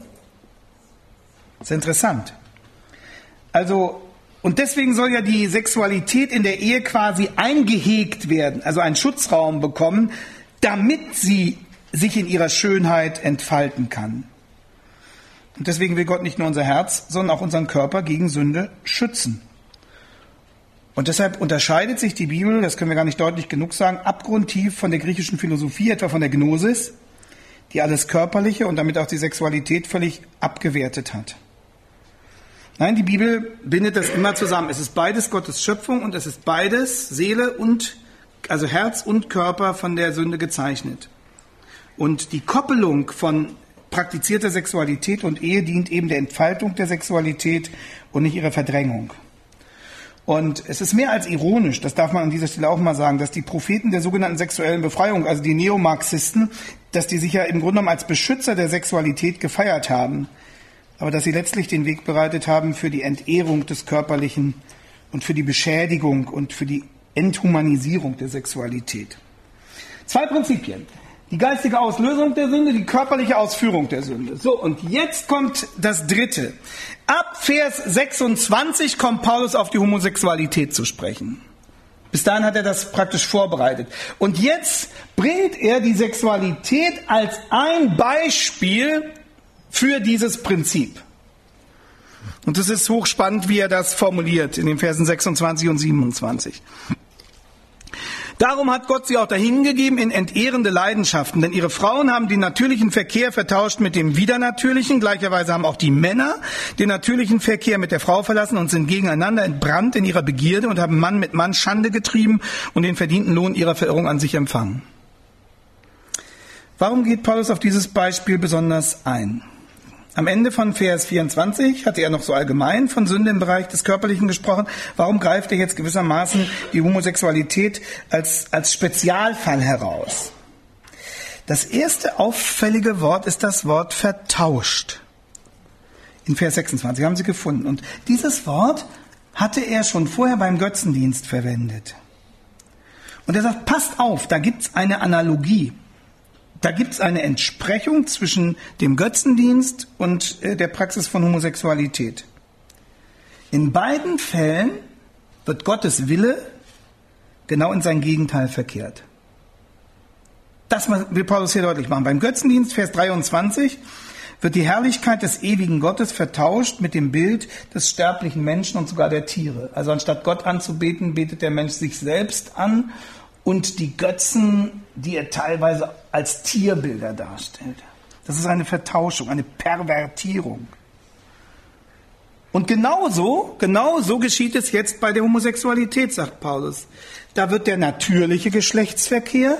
Das ist interessant. Also, und deswegen soll ja die Sexualität in der Ehe quasi eingehegt werden, also einen Schutzraum bekommen, damit sie sich in ihrer Schönheit entfalten kann. Und deswegen will Gott nicht nur unser Herz, sondern auch unseren Körper gegen Sünde schützen. Und deshalb unterscheidet sich die Bibel, das können wir gar nicht deutlich genug sagen, abgrundtief von der griechischen Philosophie, etwa von der Gnosis, die alles Körperliche und damit auch die Sexualität völlig abgewertet hat. Nein, die Bibel bindet das immer zusammen. Es ist beides Gottes Schöpfung und es ist beides Seele und, also Herz und Körper von der Sünde gezeichnet. Und die Koppelung von praktizierter Sexualität und Ehe dient eben der Entfaltung der Sexualität und nicht ihrer Verdrängung. Und es ist mehr als ironisch, das darf man an dieser Stelle auch mal sagen, dass die Propheten der sogenannten sexuellen Befreiung, also die Neomarxisten, dass die sich ja im Grunde genommen als Beschützer der Sexualität gefeiert haben, aber dass sie letztlich den Weg bereitet haben für die Entehrung des Körperlichen und für die Beschädigung und für die Enthumanisierung der Sexualität. 2 Prinzipien. Die geistige Auslösung der Sünde, die körperliche Ausführung der Sünde. So, und jetzt kommt das Dritte. Ab Vers 26 kommt Paulus auf die Homosexualität zu sprechen. Bis dahin hat er das praktisch vorbereitet. Und jetzt bringt er die Sexualität als ein Beispiel für dieses Prinzip. Und es ist hochspannend, wie er das formuliert in den Versen 26 und 27. Darum hat Gott sie auch dahingegeben in entehrende Leidenschaften, denn ihre Frauen haben den natürlichen Verkehr vertauscht mit dem widernatürlichen. Gleicherweise haben auch die Männer den natürlichen Verkehr mit der Frau verlassen und sind gegeneinander entbrannt in ihrer Begierde und haben Mann mit Mann Schande getrieben und den verdienten Lohn ihrer Verirrung an sich empfangen. Warum geht Paulus auf dieses Beispiel besonders ein? Am Ende von Vers 24 hatte er noch so allgemein von Sünde im Bereich des Körperlichen gesprochen. Warum greift er jetzt gewissermaßen die Homosexualität als Spezialfall heraus? Das erste auffällige Wort ist das Wort vertauscht. In Vers 26 haben Sie gefunden. Und dieses Wort hatte er schon vorher beim Götzendienst verwendet. Und er sagt, passt auf, da gibt's eine Analogie. Da gibt es eine Entsprechung zwischen dem Götzendienst und der Praxis von Homosexualität. In beiden Fällen wird Gottes Wille genau in sein Gegenteil verkehrt. Das will Paulus hier deutlich machen. Beim Götzendienst, Vers 23, wird die Herrlichkeit des ewigen Gottes vertauscht mit dem Bild des sterblichen Menschen und sogar der Tiere. Also anstatt Gott anzubeten, betet der Mensch sich selbst an und die Götzen, die er teilweise als Tierbilder darstellt. Das ist eine Vertauschung, eine Pervertierung. Und genauso geschieht es jetzt bei der Homosexualität, sagt Paulus. Da wird der natürliche Geschlechtsverkehr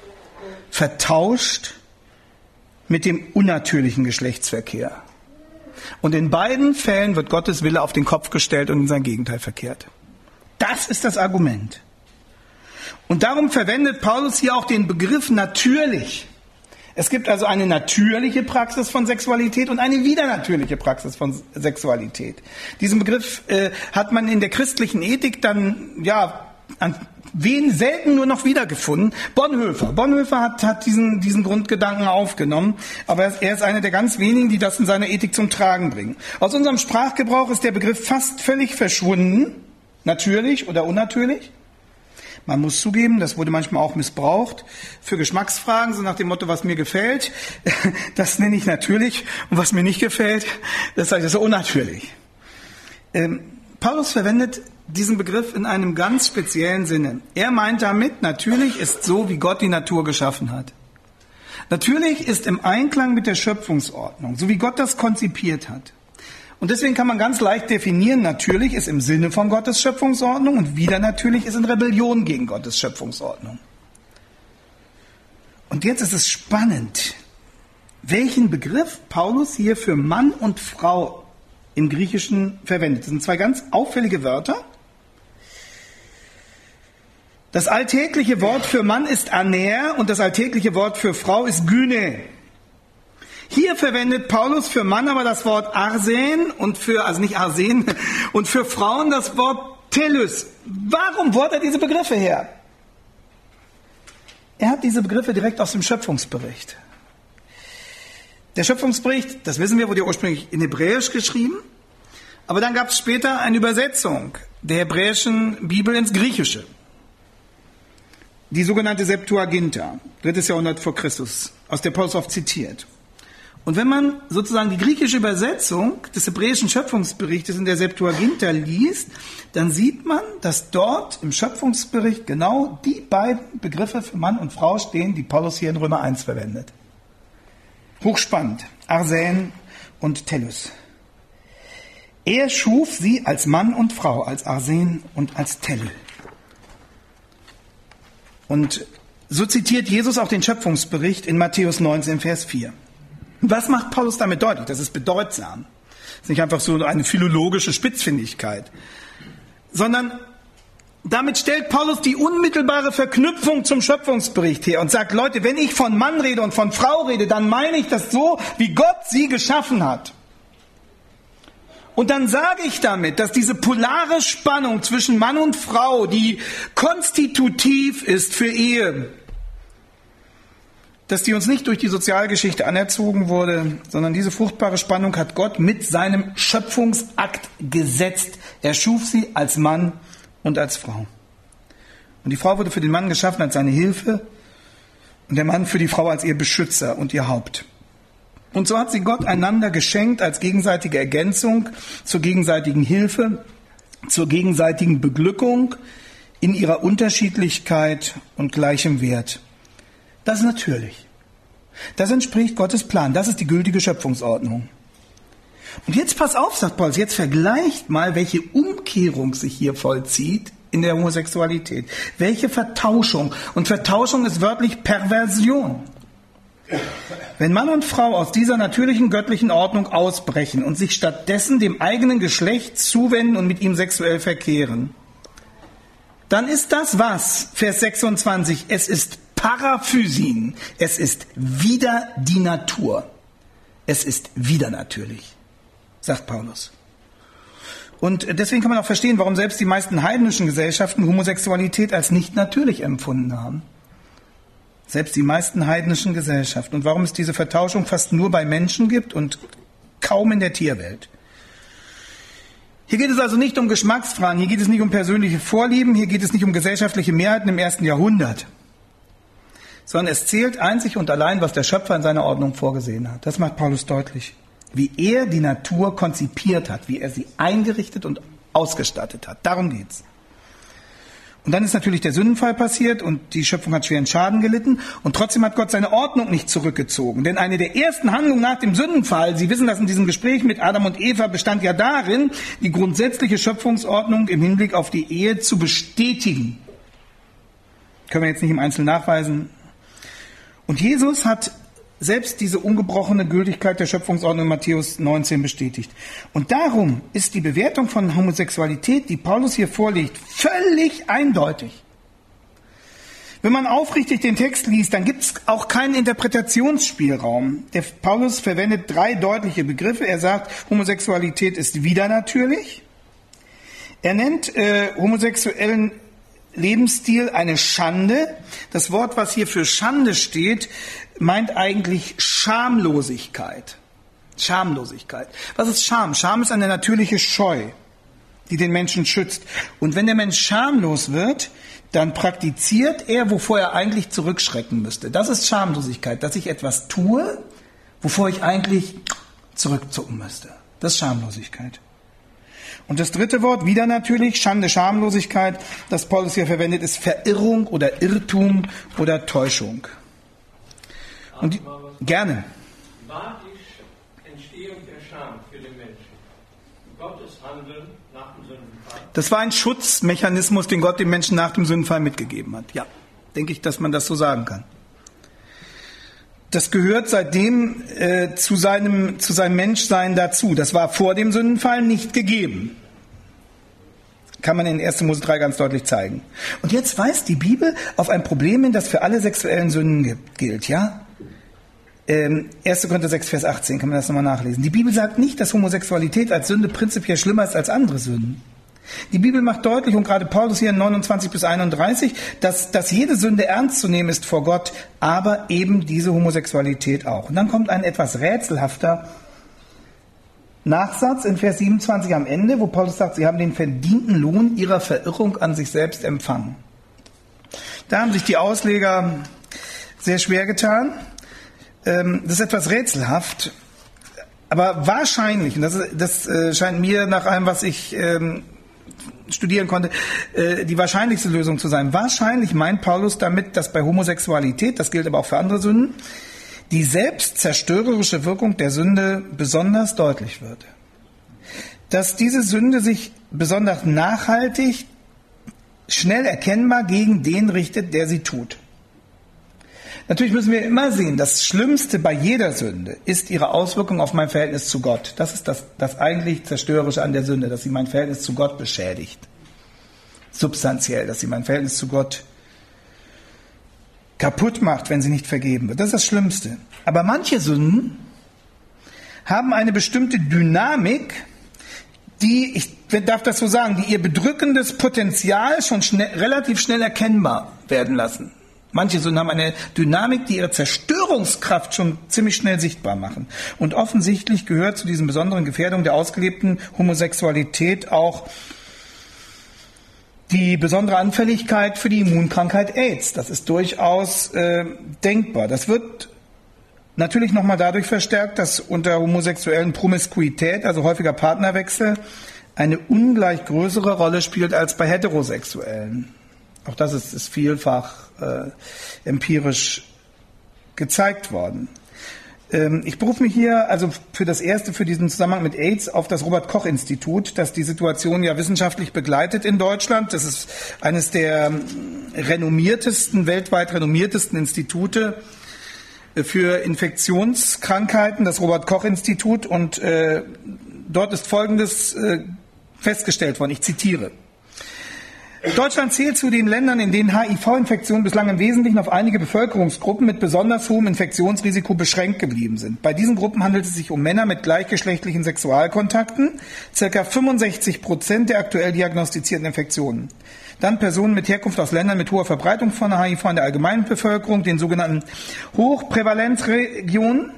vertauscht mit dem unnatürlichen Geschlechtsverkehr. Und in beiden Fällen wird Gottes Wille auf den Kopf gestellt und in sein Gegenteil verkehrt. Das ist das Argument. Und darum verwendet Paulus hier auch den Begriff natürlich. Es gibt also eine natürliche Praxis von Sexualität und eine widernatürliche Praxis von Sexualität. Diesen Begriff hat man in der christlichen Ethik dann selten nur noch wiedergefunden. Bonhoeffer hat diesen Grundgedanken aufgenommen, aber er ist einer der ganz wenigen, die das in seiner Ethik zum Tragen bringen. Aus unserem Sprachgebrauch ist der Begriff fast völlig verschwunden, natürlich oder unnatürlich. Man muss zugeben, das wurde manchmal auch missbraucht für Geschmacksfragen, so nach dem Motto, was mir gefällt, das nenne ich natürlich und was mir nicht gefällt, das sage ich, das ist unnatürlich. Paulus verwendet diesen Begriff in einem ganz speziellen Sinne. Er meint damit, natürlich ist so, wie Gott die Natur geschaffen hat. Natürlich ist im Einklang mit der Schöpfungsordnung, so wie Gott das konzipiert hat. Und deswegen kann man ganz leicht definieren, natürlich ist im Sinne von Gottes Schöpfungsordnung und wieder natürlich ist in Rebellion gegen Gottes Schöpfungsordnung. Und jetzt ist es spannend, welchen Begriff Paulus hier für Mann und Frau im Griechischen verwendet. Das sind zwei ganz auffällige Wörter. Das alltägliche Wort für Mann ist aner und das alltägliche Wort für Frau ist gyne. Hier verwendet Paulus für Mann aber das Wort Arsen und und für Frauen das Wort Telus. Warum holt er diese Begriffe her? Er hat diese Begriffe direkt aus dem Schöpfungsbericht. Der Schöpfungsbericht, das wissen wir, wurde ursprünglich in Hebräisch geschrieben, aber dann gab es später eine Übersetzung der hebräischen Bibel ins Griechische. Die sogenannte Septuaginta, 3. Jahrhundert vor Christus, aus der Paulus oft zitiert. Und wenn man sozusagen die griechische Übersetzung des hebräischen Schöpfungsberichtes in der Septuaginta liest, dann sieht man, dass dort im Schöpfungsbericht genau die beiden Begriffe für Mann und Frau stehen, die Paulus hier in Römer 1 verwendet. Hochspannend. Arsen und Tellus. Er schuf sie als Mann und Frau, als Arsen und als Tellus. Und so zitiert Jesus auch den Schöpfungsbericht in Matthäus 19, Vers 4. Was macht Paulus damit deutlich? Das ist bedeutsam. Das ist nicht einfach so eine philologische Spitzfindigkeit, sondern damit stellt Paulus die unmittelbare Verknüpfung zum Schöpfungsbericht her und sagt, Leute, wenn ich von Mann rede und von Frau rede, dann meine ich das so, wie Gott sie geschaffen hat. Und dann sage ich damit, dass diese polare Spannung zwischen Mann und Frau, die konstitutiv ist für Ehe, dass die uns nicht durch die Sozialgeschichte anerzogen wurde, sondern diese fruchtbare Spannung hat Gott mit seinem Schöpfungsakt gesetzt. Er schuf sie als Mann und als Frau. Und die Frau wurde für den Mann geschaffen als seine Hilfe und der Mann für die Frau als ihr Beschützer und ihr Haupt. Und so hat sie Gott einander geschenkt als gegenseitige Ergänzung, zur gegenseitigen Hilfe, zur gegenseitigen Beglückung in ihrer Unterschiedlichkeit und gleichem Wert. Das ist natürlich. Das entspricht Gottes Plan. Das ist die gültige Schöpfungsordnung. Und jetzt pass auf, sagt Paulus, jetzt vergleicht mal, welche Umkehrung sich hier vollzieht in der Homosexualität. Welche Vertauschung. Und Vertauschung ist wörtlich Perversion. Wenn Mann und Frau aus dieser natürlichen göttlichen Ordnung ausbrechen und sich stattdessen dem eigenen Geschlecht zuwenden und mit ihm sexuell verkehren, dann ist das was? Vers 26, es ist Paraphysin, es ist wider die Natur. Es ist widernatürlich, sagt Paulus. Und deswegen kann man auch verstehen, warum selbst die meisten heidnischen Gesellschaften Homosexualität als nicht natürlich empfunden haben. Selbst die meisten heidnischen Gesellschaften. Und warum es diese Vertauschung fast nur bei Menschen gibt und kaum in der Tierwelt. Hier geht es also nicht um Geschmacksfragen, hier geht es nicht um persönliche Vorlieben, hier geht es nicht um gesellschaftliche Mehrheiten im 1. Jahrhundert. Sondern es zählt einzig und allein, was der Schöpfer in seiner Ordnung vorgesehen hat. Das macht Paulus deutlich. Wie er die Natur konzipiert hat, wie er sie eingerichtet und ausgestattet hat. Darum geht's. Und dann ist natürlich der Sündenfall passiert und die Schöpfung hat schweren Schaden gelitten. Und trotzdem hat Gott seine Ordnung nicht zurückgezogen. Denn eine der ersten Handlungen nach dem Sündenfall, Sie wissen das in diesem Gespräch mit Adam und Eva, bestand ja darin, die grundsätzliche Schöpfungsordnung im Hinblick auf die Ehe zu bestätigen. Können wir jetzt nicht im Einzelnen nachweisen. Und Jesus hat selbst diese ungebrochene Gültigkeit der Schöpfungsordnung in Matthäus 19 bestätigt. Und darum ist die Bewertung von Homosexualität, die Paulus hier vorlegt, völlig eindeutig. Wenn man aufrichtig den Text liest, dann gibt es auch keinen Interpretationsspielraum. Der Paulus verwendet 3 deutliche Begriffe. Er sagt, Homosexualität ist widernatürlich. Er nennt homosexuellen Lebensstil eine Schande. Das Wort, was hier für Schande steht, meint eigentlich Schamlosigkeit. Schamlosigkeit. Was ist Scham? Scham ist eine natürliche Scheu, die den Menschen schützt. Und wenn der Mensch schamlos wird, dann praktiziert er, wovor er eigentlich zurückschrecken müsste. Das ist Schamlosigkeit, dass ich etwas tue, wovor ich eigentlich zurückzucken müsste. Das ist Schamlosigkeit. Und das dritte Wort, wieder natürlich, Schande, Schamlosigkeit, das Paulus hier verwendet, ist Verirrung oder Irrtum oder Täuschung. Und gerne. War die Entstehung der Scham für den Menschen Gottes Handeln nach dem Sündenfall? Das war ein Schutzmechanismus, den Gott dem Menschen nach dem Sündenfall mitgegeben hat. Ja, denke ich, dass man das so sagen kann. Das gehört seitdem zu seinem Menschsein dazu. Das war vor dem Sündenfall nicht gegeben. Kann man in 1. Mose 3 ganz deutlich zeigen. Und jetzt weist die Bibel auf ein Problem hin, das für alle sexuellen Sünden gilt, ja? 1. Korinther 6, Vers 18, kann man das nochmal nachlesen. Die Bibel sagt nicht, dass Homosexualität als Sünde prinzipiell schlimmer ist als andere Sünden. Die Bibel macht deutlich, und gerade Paulus hier in 29 bis 31, dass jede Sünde ernst zu nehmen ist vor Gott, aber eben diese Homosexualität auch. Und dann kommt ein etwas rätselhafter Nachsatz in Vers 27 am Ende, wo Paulus sagt, sie haben den verdienten Lohn ihrer Verirrung an sich selbst empfangen. Da haben sich die Ausleger sehr schwer getan. Das ist etwas rätselhaft, aber wahrscheinlich, und das scheint mir nach allem, was ich studieren konnte, die wahrscheinlichste Lösung zu sein. Wahrscheinlich meint Paulus damit, dass bei Homosexualität, das gilt aber auch für andere Sünden, die selbstzerstörerische Wirkung der Sünde besonders deutlich wird. Dass diese Sünde sich besonders nachhaltig, schnell erkennbar gegen den richtet, der sie tut. Natürlich müssen wir immer sehen, das Schlimmste bei jeder Sünde ist ihre Auswirkung auf mein Verhältnis zu Gott. Das ist das eigentlich Zerstörerische an der Sünde, dass sie mein Verhältnis zu Gott beschädigt. Substanziell, dass sie mein Verhältnis zu Gott kaputt macht, wenn sie nicht vergeben wird. Das ist das Schlimmste. Aber manche Sünden haben eine bestimmte Dynamik, die, ich darf das so sagen, die ihr bedrückendes Potenzial schon relativ schnell erkennbar werden lassen. Manche Sünden haben eine Dynamik, die ihre Zerstörungskraft schon ziemlich schnell sichtbar machen. Und offensichtlich gehört zu diesen besonderen Gefährdungen der ausgelebten Homosexualität auch die besondere Anfälligkeit für die Immunkrankheit AIDS. Das ist durchaus denkbar. Das wird Natürlich nochmal dadurch verstärkt, dass unter Homosexuellen Promiskuität, also häufiger Partnerwechsel, eine ungleich größere Rolle spielt als bei Heterosexuellen. Auch das ist vielfach empirisch gezeigt worden. Ich berufe mich hier also für diesen Zusammenhang mit AIDS auf das Robert-Koch-Institut, das die Situation ja wissenschaftlich begleitet in Deutschland. Das ist eines der weltweit renommiertesten Institute für Infektionskrankheiten, das Robert-Koch-Institut. Und dort ist Folgendes festgestellt worden, ich zitiere. Deutschland zählt zu den Ländern, in denen HIV-Infektionen bislang im Wesentlichen auf einige Bevölkerungsgruppen mit besonders hohem Infektionsrisiko beschränkt geblieben sind. Bei diesen Gruppen handelt es sich um Männer mit gleichgeschlechtlichen Sexualkontakten, ca. 65% der aktuell diagnostizierten Infektionen. Dann Personen mit Herkunft aus Ländern mit hoher Verbreitung von HIV in der allgemeinen Bevölkerung, den sogenannten Hochprävalenzregionen.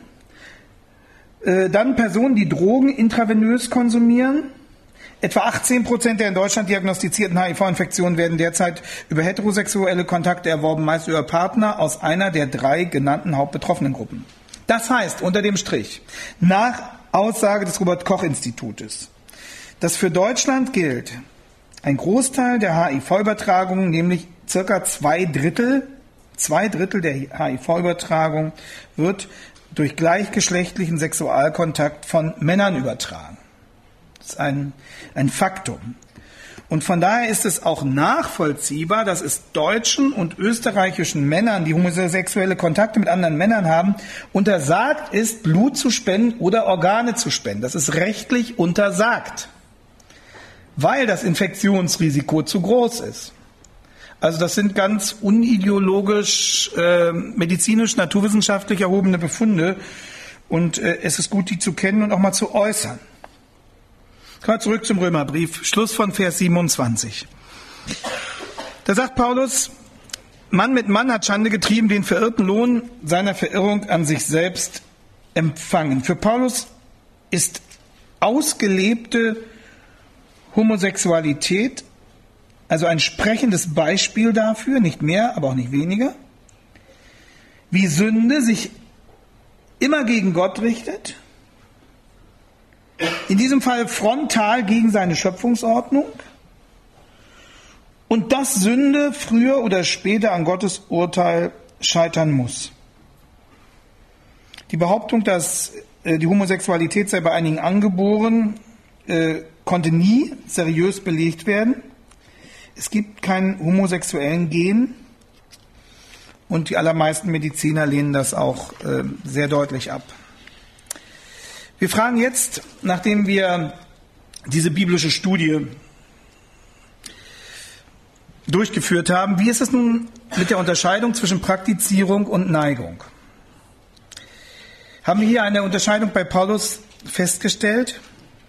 Dann Personen, die Drogen intravenös konsumieren. Etwa 18% der in Deutschland diagnostizierten HIV-Infektionen werden derzeit über heterosexuelle Kontakte erworben, meist über Partner aus einer der 3 genannten hauptbetroffenen Gruppen. Das heißt, unter dem Strich, nach Aussage des Robert-Koch-Institutes, dass für Deutschland gilt, ein Großteil der HIV-Übertragungen, nämlich circa 2/3 der HIV-Übertragung wird durch gleichgeschlechtlichen Sexualkontakt von Männern übertragen. Das ist ein Faktum. Und von daher ist es auch nachvollziehbar, dass es deutschen und österreichischen Männern, die homosexuelle Kontakte mit anderen Männern haben, untersagt ist, Blut zu spenden oder Organe zu spenden. Das ist rechtlich untersagt, weil das Infektionsrisiko zu groß ist. Also das sind ganz unideologisch, medizinisch, naturwissenschaftlich erhobene Befunde. Und es ist gut, die zu kennen und auch mal zu äußern. Kommen wir zurück zum Römerbrief, Schluss von Vers 27. Da sagt Paulus, Mann mit Mann hat Schande getrieben, den verirrten Lohn seiner Verirrung an sich selbst empfangen. Für Paulus ist ausgelebte Homosexualität also ein sprechendes Beispiel dafür, nicht mehr, aber auch nicht weniger, wie Sünde sich immer gegen Gott richtet, in diesem Fall frontal gegen seine Schöpfungsordnung, und dass Sünde früher oder später an Gottes Urteil scheitern muss. Die Behauptung, dass die Homosexualität sei bei einigen angeboren, konnte nie seriös belegt werden. Es gibt keinen homosexuellen Gen und die allermeisten Mediziner lehnen das auch sehr deutlich ab. Wir fragen jetzt, nachdem wir diese biblische Studie durchgeführt haben, wie ist es nun mit der Unterscheidung zwischen Praktizierung und Neigung? Haben wir hier eine Unterscheidung bei Paulus festgestellt?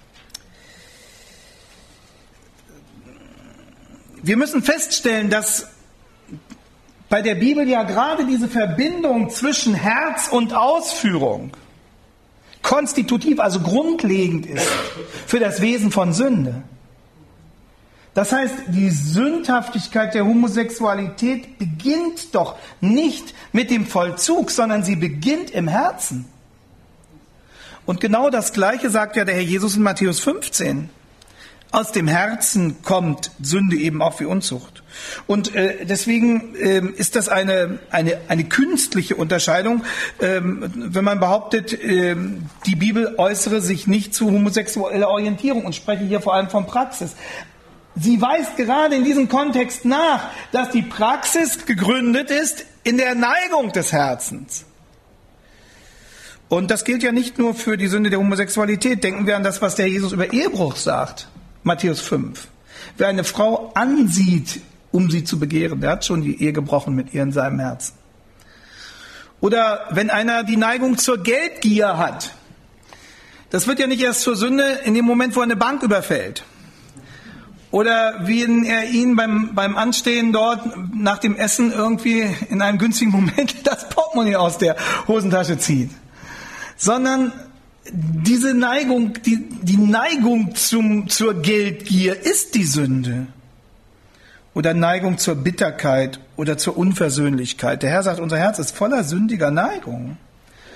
Wir müssen feststellen, dass bei der Bibel ja gerade diese Verbindung zwischen Herz und Ausführung konstitutiv, also grundlegend ist für das Wesen von Sünde. Das heißt, die Sündhaftigkeit der Homosexualität beginnt doch nicht mit dem Vollzug, sondern sie beginnt im Herzen. Und genau das Gleiche sagt ja der Herr Jesus in Matthäus 15. Aus dem Herzen kommt Sünde eben auch wie Unzucht. Und deswegen ist das eine künstliche Unterscheidung, wenn man behauptet, die Bibel äußere sich nicht zu homosexueller Orientierung und spreche hier vor allem von Praxis. Sie weist gerade in diesem Kontext nach, dass die Praxis gegründet ist in der Neigung des Herzens. Und das gilt ja nicht nur für die Sünde der Homosexualität. Denken wir an das, was der Jesus über Ehebruch sagt. Matthäus 5. Wer eine Frau ansieht, um sie zu begehren, der hat schon die Ehe gebrochen mit ihr in seinem Herzen. Oder wenn einer die Neigung zur Geldgier hat. Das wird ja nicht erst zur Sünde in dem Moment, wo er eine Bank überfällt. Oder wenn er ihn beim Anstehen dort nach dem Essen irgendwie in einem günstigen Moment das Portemonnaie aus der Hosentasche zieht. Sondern diese Neigung, die Neigung zur Geldgier ist die Sünde. Oder Neigung zur Bitterkeit oder zur Unversöhnlichkeit. Der Herr sagt, unser Herz ist voller sündiger Neigung.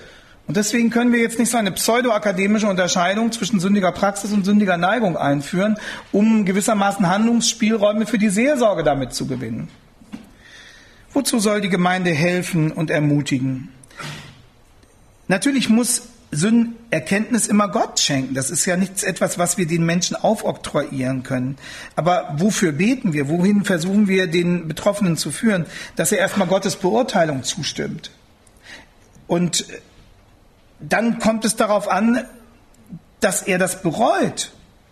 Und deswegen können wir jetzt nicht so eine pseudo-akademische Unterscheidung zwischen sündiger Praxis und sündiger Neigung einführen, um gewissermaßen Handlungsspielräume für die Seelsorge damit zu gewinnen. Wozu soll die Gemeinde helfen und ermutigen? Natürlich muss Sündenerkenntnis immer Gott schenken. Das ist ja nichts etwas, was wir den Menschen aufoktroyieren können. Aber wofür beten wir? Wohin versuchen wir, den Betroffenen zu führen? Dass er erstmal Gottes Beurteilung zustimmt. Und dann kommt es darauf an, dass er das bereut.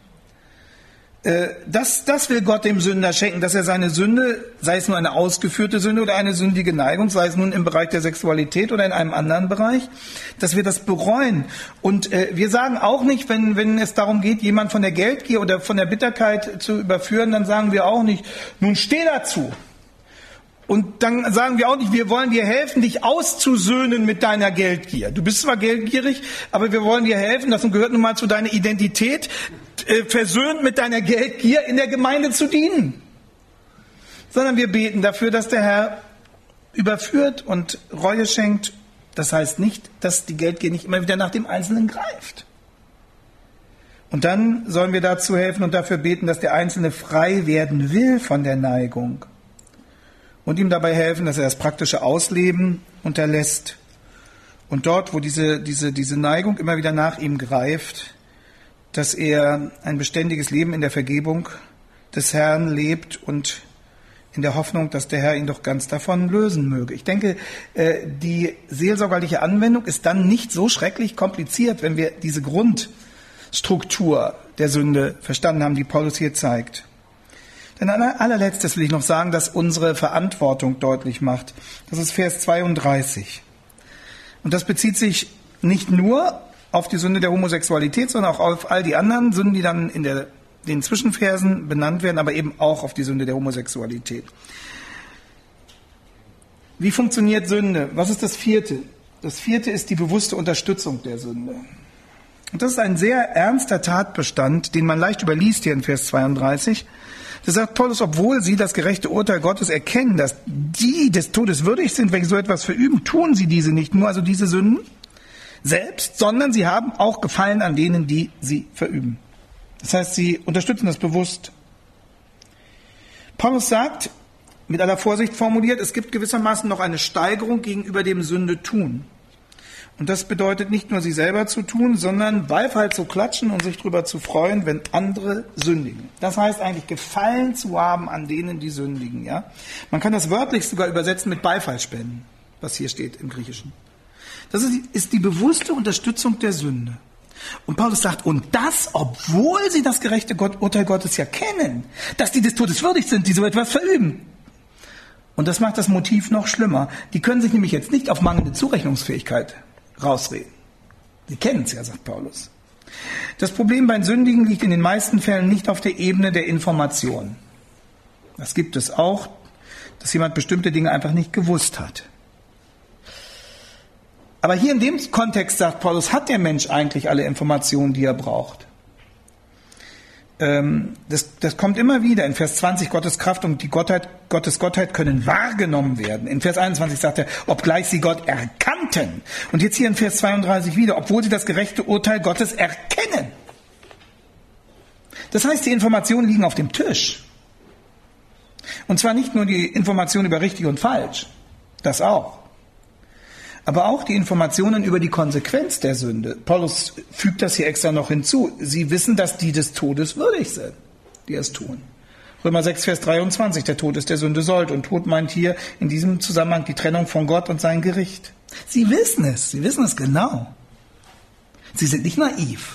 Das will Gott dem Sünder schenken, dass er seine Sünde, sei es nur eine ausgeführte Sünde oder eine sündige Neigung, sei es nun im Bereich der Sexualität oder in einem anderen Bereich, dass wir das bereuen. Und wir sagen auch nicht, wenn es darum geht, jemand von der Geldgier oder von der Bitterkeit zu überführen, dann sagen wir auch nicht, nun steh dazu. Und dann sagen wir auch nicht, wir wollen dir helfen, dich auszusöhnen mit deiner Geldgier. Du bist zwar geldgierig, aber wir wollen dir helfen, das gehört nun mal zu deiner Identität, versöhnt mit deiner Geldgier in der Gemeinde zu dienen. Sondern wir beten dafür, dass der Herr überführt und Reue schenkt. Das heißt nicht, dass die Geldgier nicht immer wieder nach dem Einzelnen greift. Und dann sollen wir dazu helfen und dafür beten, dass der Einzelne frei werden will von der Neigung. Und ihm dabei helfen, dass er das praktische Ausleben unterlässt. Und dort, wo diese Neigung immer wieder nach ihm greift, dass er ein beständiges Leben in der Vergebung des Herrn lebt und in der Hoffnung, dass der Herr ihn doch ganz davon lösen möge. Ich denke, die seelsorgerliche Anwendung ist dann nicht so schrecklich kompliziert, wenn wir diese Grundstruktur der Sünde verstanden haben, die Paulus hier zeigt. Denn allerletztes will ich noch sagen, dass unsere Verantwortung deutlich macht. Das ist Vers 32. Und das bezieht sich nicht nur auf die Sünde der Homosexualität, sondern auch auf all die anderen Sünden, die dann in den Zwischenversen benannt werden, aber eben auch auf die Sünde der Homosexualität. Wie funktioniert Sünde? Was ist das vierte? Das vierte ist die bewusste Unterstützung der Sünde. Und das ist ein sehr ernster Tatbestand, den man leicht überliest hier in Vers 32. Da sagt Paulus, obwohl sie das gerechte Urteil Gottes erkennen, dass die des Todes würdig sind, welche so etwas verüben, tun sie diese nicht nur, also diese Sünden selbst, sondern sie haben auch Gefallen an denen, die sie verüben. Das heißt, sie unterstützen das bewusst. Paulus sagt, mit aller Vorsicht formuliert, es gibt gewissermaßen noch eine Steigerung gegenüber dem Sünde-Tun. Und das bedeutet nicht nur, sie selber zu tun, sondern Beifall zu klatschen und sich darüber zu freuen, wenn andere sündigen. Das heißt eigentlich, Gefallen zu haben an denen, die sündigen. Ja? Man kann das wörtlich sogar übersetzen mit Beifall spenden, was hier steht im Griechischen. Das ist die bewusste Unterstützung der Sünde. Und Paulus sagt, und das, obwohl sie das gerechte Urteil Gottes ja kennen, dass die des Todes würdig sind, die so etwas verüben. Und das macht das Motiv noch schlimmer. Die können sich nämlich jetzt nicht auf mangelnde Zurechnungsfähigkeit rausreden. Sie kennen es ja, sagt Paulus. Das Problem beim Sündigen liegt in den meisten Fällen nicht auf der Ebene der Information. Das gibt es auch, dass jemand bestimmte Dinge einfach nicht gewusst hat. Aber hier in dem Kontext, sagt Paulus, hat der Mensch eigentlich alle Informationen, die er braucht. Das kommt immer wieder. In Vers 20, Gottes Kraft und die Gottes Gottheit können wahrgenommen werden. In Vers 21 sagt er, obgleich sie Gott erkannten. Und jetzt hier in Vers 32 wieder, obwohl sie das gerechte Urteil Gottes erkennen. Das heißt, die Informationen liegen auf dem Tisch. Und zwar nicht nur die Informationen über richtig und falsch, das auch. Aber auch die Informationen über die Konsequenz der Sünde. Paulus fügt das hier extra noch hinzu. Sie wissen, dass die des Todes würdig sind, die es tun. Römer 6, Vers 23, der Tod ist der Sünde Sold. Und Tod meint hier in diesem Zusammenhang die Trennung von Gott und sein Gericht. Sie wissen es genau. Sie sind nicht naiv.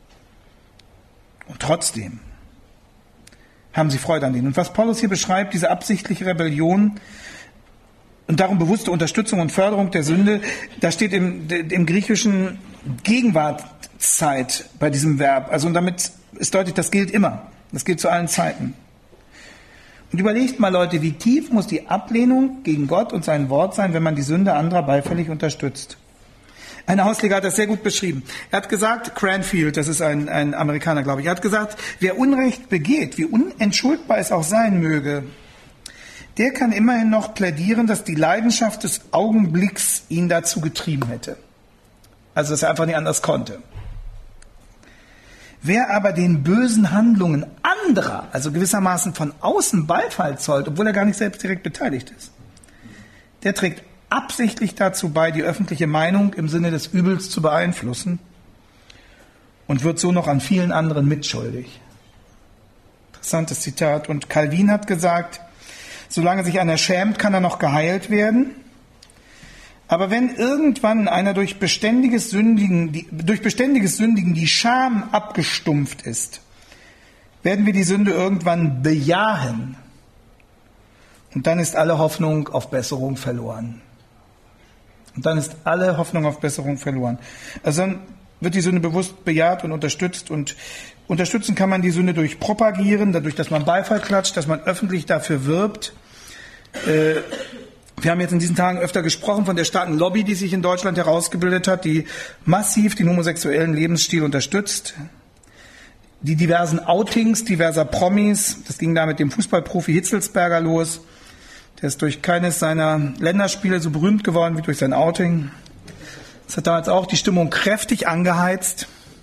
Und trotzdem haben sie Freude an denen. Und was Paulus hier beschreibt, diese absichtliche Rebellion, und darum bewusste Unterstützung und Förderung der Sünde, da steht im Griechischen Gegenwartszeit bei diesem Verb. Also und damit ist deutlich, das gilt immer. Das gilt zu allen Zeiten. Und überlegt mal, Leute, wie tief muss die Ablehnung gegen Gott und sein Wort sein, wenn man die Sünde anderer beifällig unterstützt. Ein Ausleger hat das sehr gut beschrieben. Er hat gesagt, Cranfield, das ist ein Amerikaner, glaube ich, er hat gesagt, wer Unrecht begeht, wie unentschuldbar es auch sein möge, der kann immerhin noch plädieren, dass die Leidenschaft des Augenblicks ihn dazu getrieben hätte. Also dass er einfach nicht anders konnte. Wer aber den bösen Handlungen anderer, also gewissermaßen von außen Beifall zollt, obwohl er gar nicht selbst direkt beteiligt ist, der trägt absichtlich dazu bei, die öffentliche Meinung im Sinne des Übels zu beeinflussen und wird so noch an vielen anderen mitschuldig. Interessantes Zitat. Und Calvin hat gesagt, solange sich einer schämt, kann er noch geheilt werden. Aber wenn irgendwann einer durch beständiges Sündigen die Scham abgestumpft ist, werden wir die Sünde irgendwann bejahen. Und dann ist alle Hoffnung auf Besserung verloren. Also dann wird die Sünde bewusst bejaht und unterstützt. Und unterstützen kann man die Sünde durch Propagieren, dadurch, dass man Beifall klatscht, dass man öffentlich dafür wirbt. Wir haben jetzt in diesen Tagen öfter gesprochen von der starken Lobby, die sich in Deutschland herausgebildet hat, die massiv den homosexuellen Lebensstil unterstützt. Die diversen Outings diverser Promis, das ging da mit dem Fußballprofi Hitzelsberger los. Der ist durch keines seiner Länderspiele so berühmt geworden wie durch sein Outing. Das hat damals auch die Stimmung kräftig angeheizt.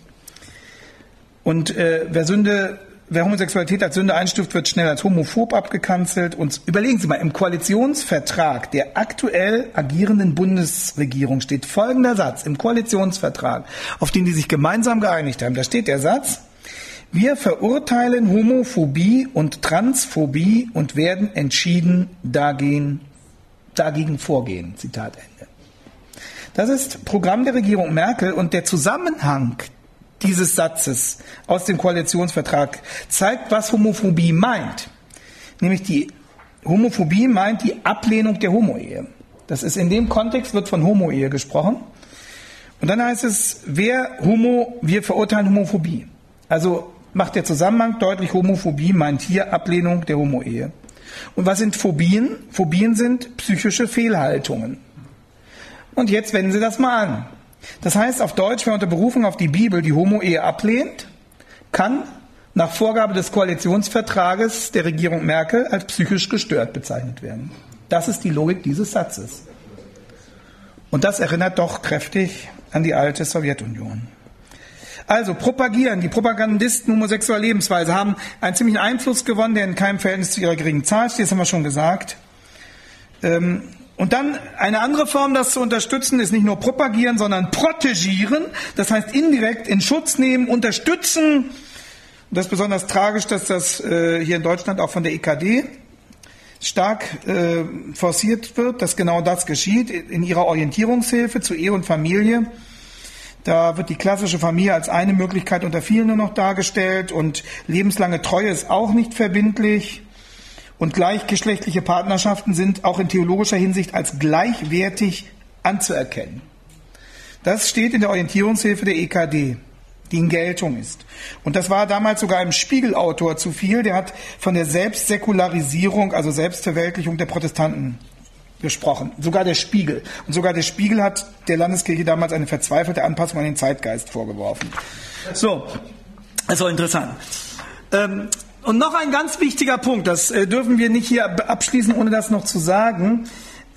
Und wer Homosexualität als Sünde einstuft, wird schnell als homophob abgekanzelt. Und überlegen Sie mal, im Koalitionsvertrag der aktuell agierenden Bundesregierung steht folgender Satz, im Koalitionsvertrag, auf den die sich gemeinsam geeinigt haben. Da steht der Satz: Wir verurteilen Homophobie und Transphobie und werden entschieden dagegen vorgehen. Zitat Ende. Das ist Programm der Regierung Merkel, und der Zusammenhang dieses Satzes aus dem Koalitionsvertrag zeigt, was Homophobie meint. Nämlich die Homophobie meint die Ablehnung der Homo-Ehe. Das ist in dem Kontext, wird von Homo-Ehe gesprochen. Und dann heißt es, wir verurteilen Homophobie. Also macht der Zusammenhang deutlich, Homophobie meint hier Ablehnung der Homo-Ehe. Und was sind Phobien? Phobien sind psychische Fehlhaltungen. Und jetzt wenden Sie das mal an. Das heißt auf Deutsch, wer unter Berufung auf die Bibel die Homo-Ehe ablehnt, kann nach Vorgabe des Koalitionsvertrages der Regierung Merkel als psychisch gestört bezeichnet werden. Das ist die Logik dieses Satzes. Und das erinnert doch kräftig an die alte Sowjetunion. Also propagieren, die Propagandisten homosexueller Lebensweise haben einen ziemlichen Einfluss gewonnen, der in keinem Verhältnis zu ihrer geringen Zahl steht, das haben wir schon gesagt. Und dann eine andere Form, das zu unterstützen, ist nicht nur propagieren, sondern protegieren. Das heißt indirekt in Schutz nehmen, unterstützen. Und das ist besonders tragisch, dass das hier in Deutschland auch von der EKD stark forciert wird, dass genau das geschieht in ihrer Orientierungshilfe zu Ehe und Familie. Da wird die klassische Familie als eine Möglichkeit unter vielen nur noch dargestellt, und lebenslange Treue ist auch nicht verbindlich. Und gleichgeschlechtliche Partnerschaften sind auch in theologischer Hinsicht als gleichwertig anzuerkennen. Das steht in der Orientierungshilfe der EKD, die in Geltung ist. Und das war damals sogar einem Spiegelautor zu viel. Der hat von der Selbstsäkularisierung, also Selbstverweltlichung der Protestanten gesprochen. Sogar der Spiegel. Und sogar der Spiegel hat der Landeskirche damals eine verzweifelte Anpassung an den Zeitgeist vorgeworfen. So, also interessant. Und noch ein ganz wichtiger Punkt, das dürfen wir nicht hier abschließen, ohne das noch zu sagen.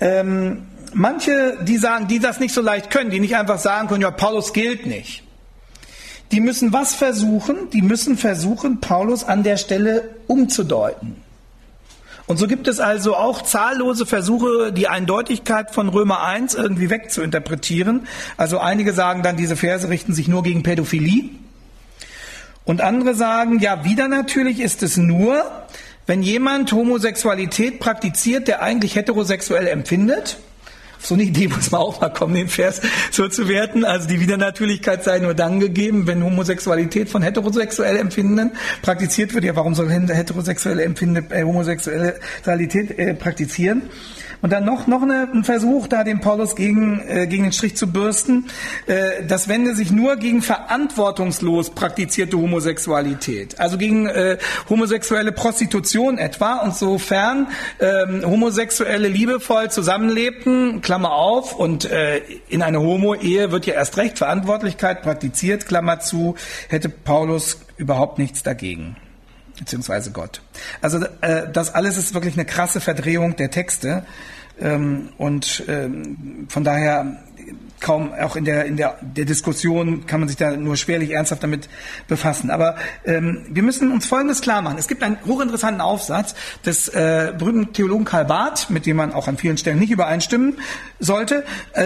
Manche, die das nicht so leicht können, die nicht einfach sagen können, ja, Paulus gilt nicht. Die müssen was versuchen? Die müssen versuchen, Paulus an der Stelle umzudeuten. Und so gibt es also auch zahllose Versuche, die Eindeutigkeit von Römer 1 irgendwie wegzuinterpretieren. Also einige sagen dann, diese Verse richten sich nur gegen Pädophilie. Und andere sagen, ja, wieder natürlich ist es nur, wenn jemand Homosexualität praktiziert, der eigentlich heterosexuell empfindet. So eine Idee muss man auch mal kommen, den Vers so zu werten. Also die Widernatürlichkeit sei nur dann gegeben, wenn Homosexualität von heterosexuell Empfindenden praktiziert wird. Ja, warum soll heterosexuelle Empfindende Homosexualität praktizieren? Und dann noch ein Versuch, da den Paulus gegen den Strich zu bürsten. Das wende sich nur gegen verantwortungslos praktizierte Homosexualität. Also gegen homosexuelle Prostitution etwa. Und sofern Homosexuelle liebevoll zusammenlebten, Klammer auf, und in einer Homo-Ehe wird ja erst recht Verantwortlichkeit praktiziert, Klammer zu, hätte Paulus überhaupt nichts dagegen. Beziehungsweise Gott. Also das alles ist wirklich eine krasse Verdrehung der Texte. Von daher kaum auch in der Diskussion kann man sich da nur schwerlich ernsthaft damit befassen. Aber wir müssen uns Folgendes klar machen. Es gibt einen hochinteressanten Aufsatz des berühmten Theologen Karl Barth, mit dem man auch an vielen Stellen nicht übereinstimmen sollte.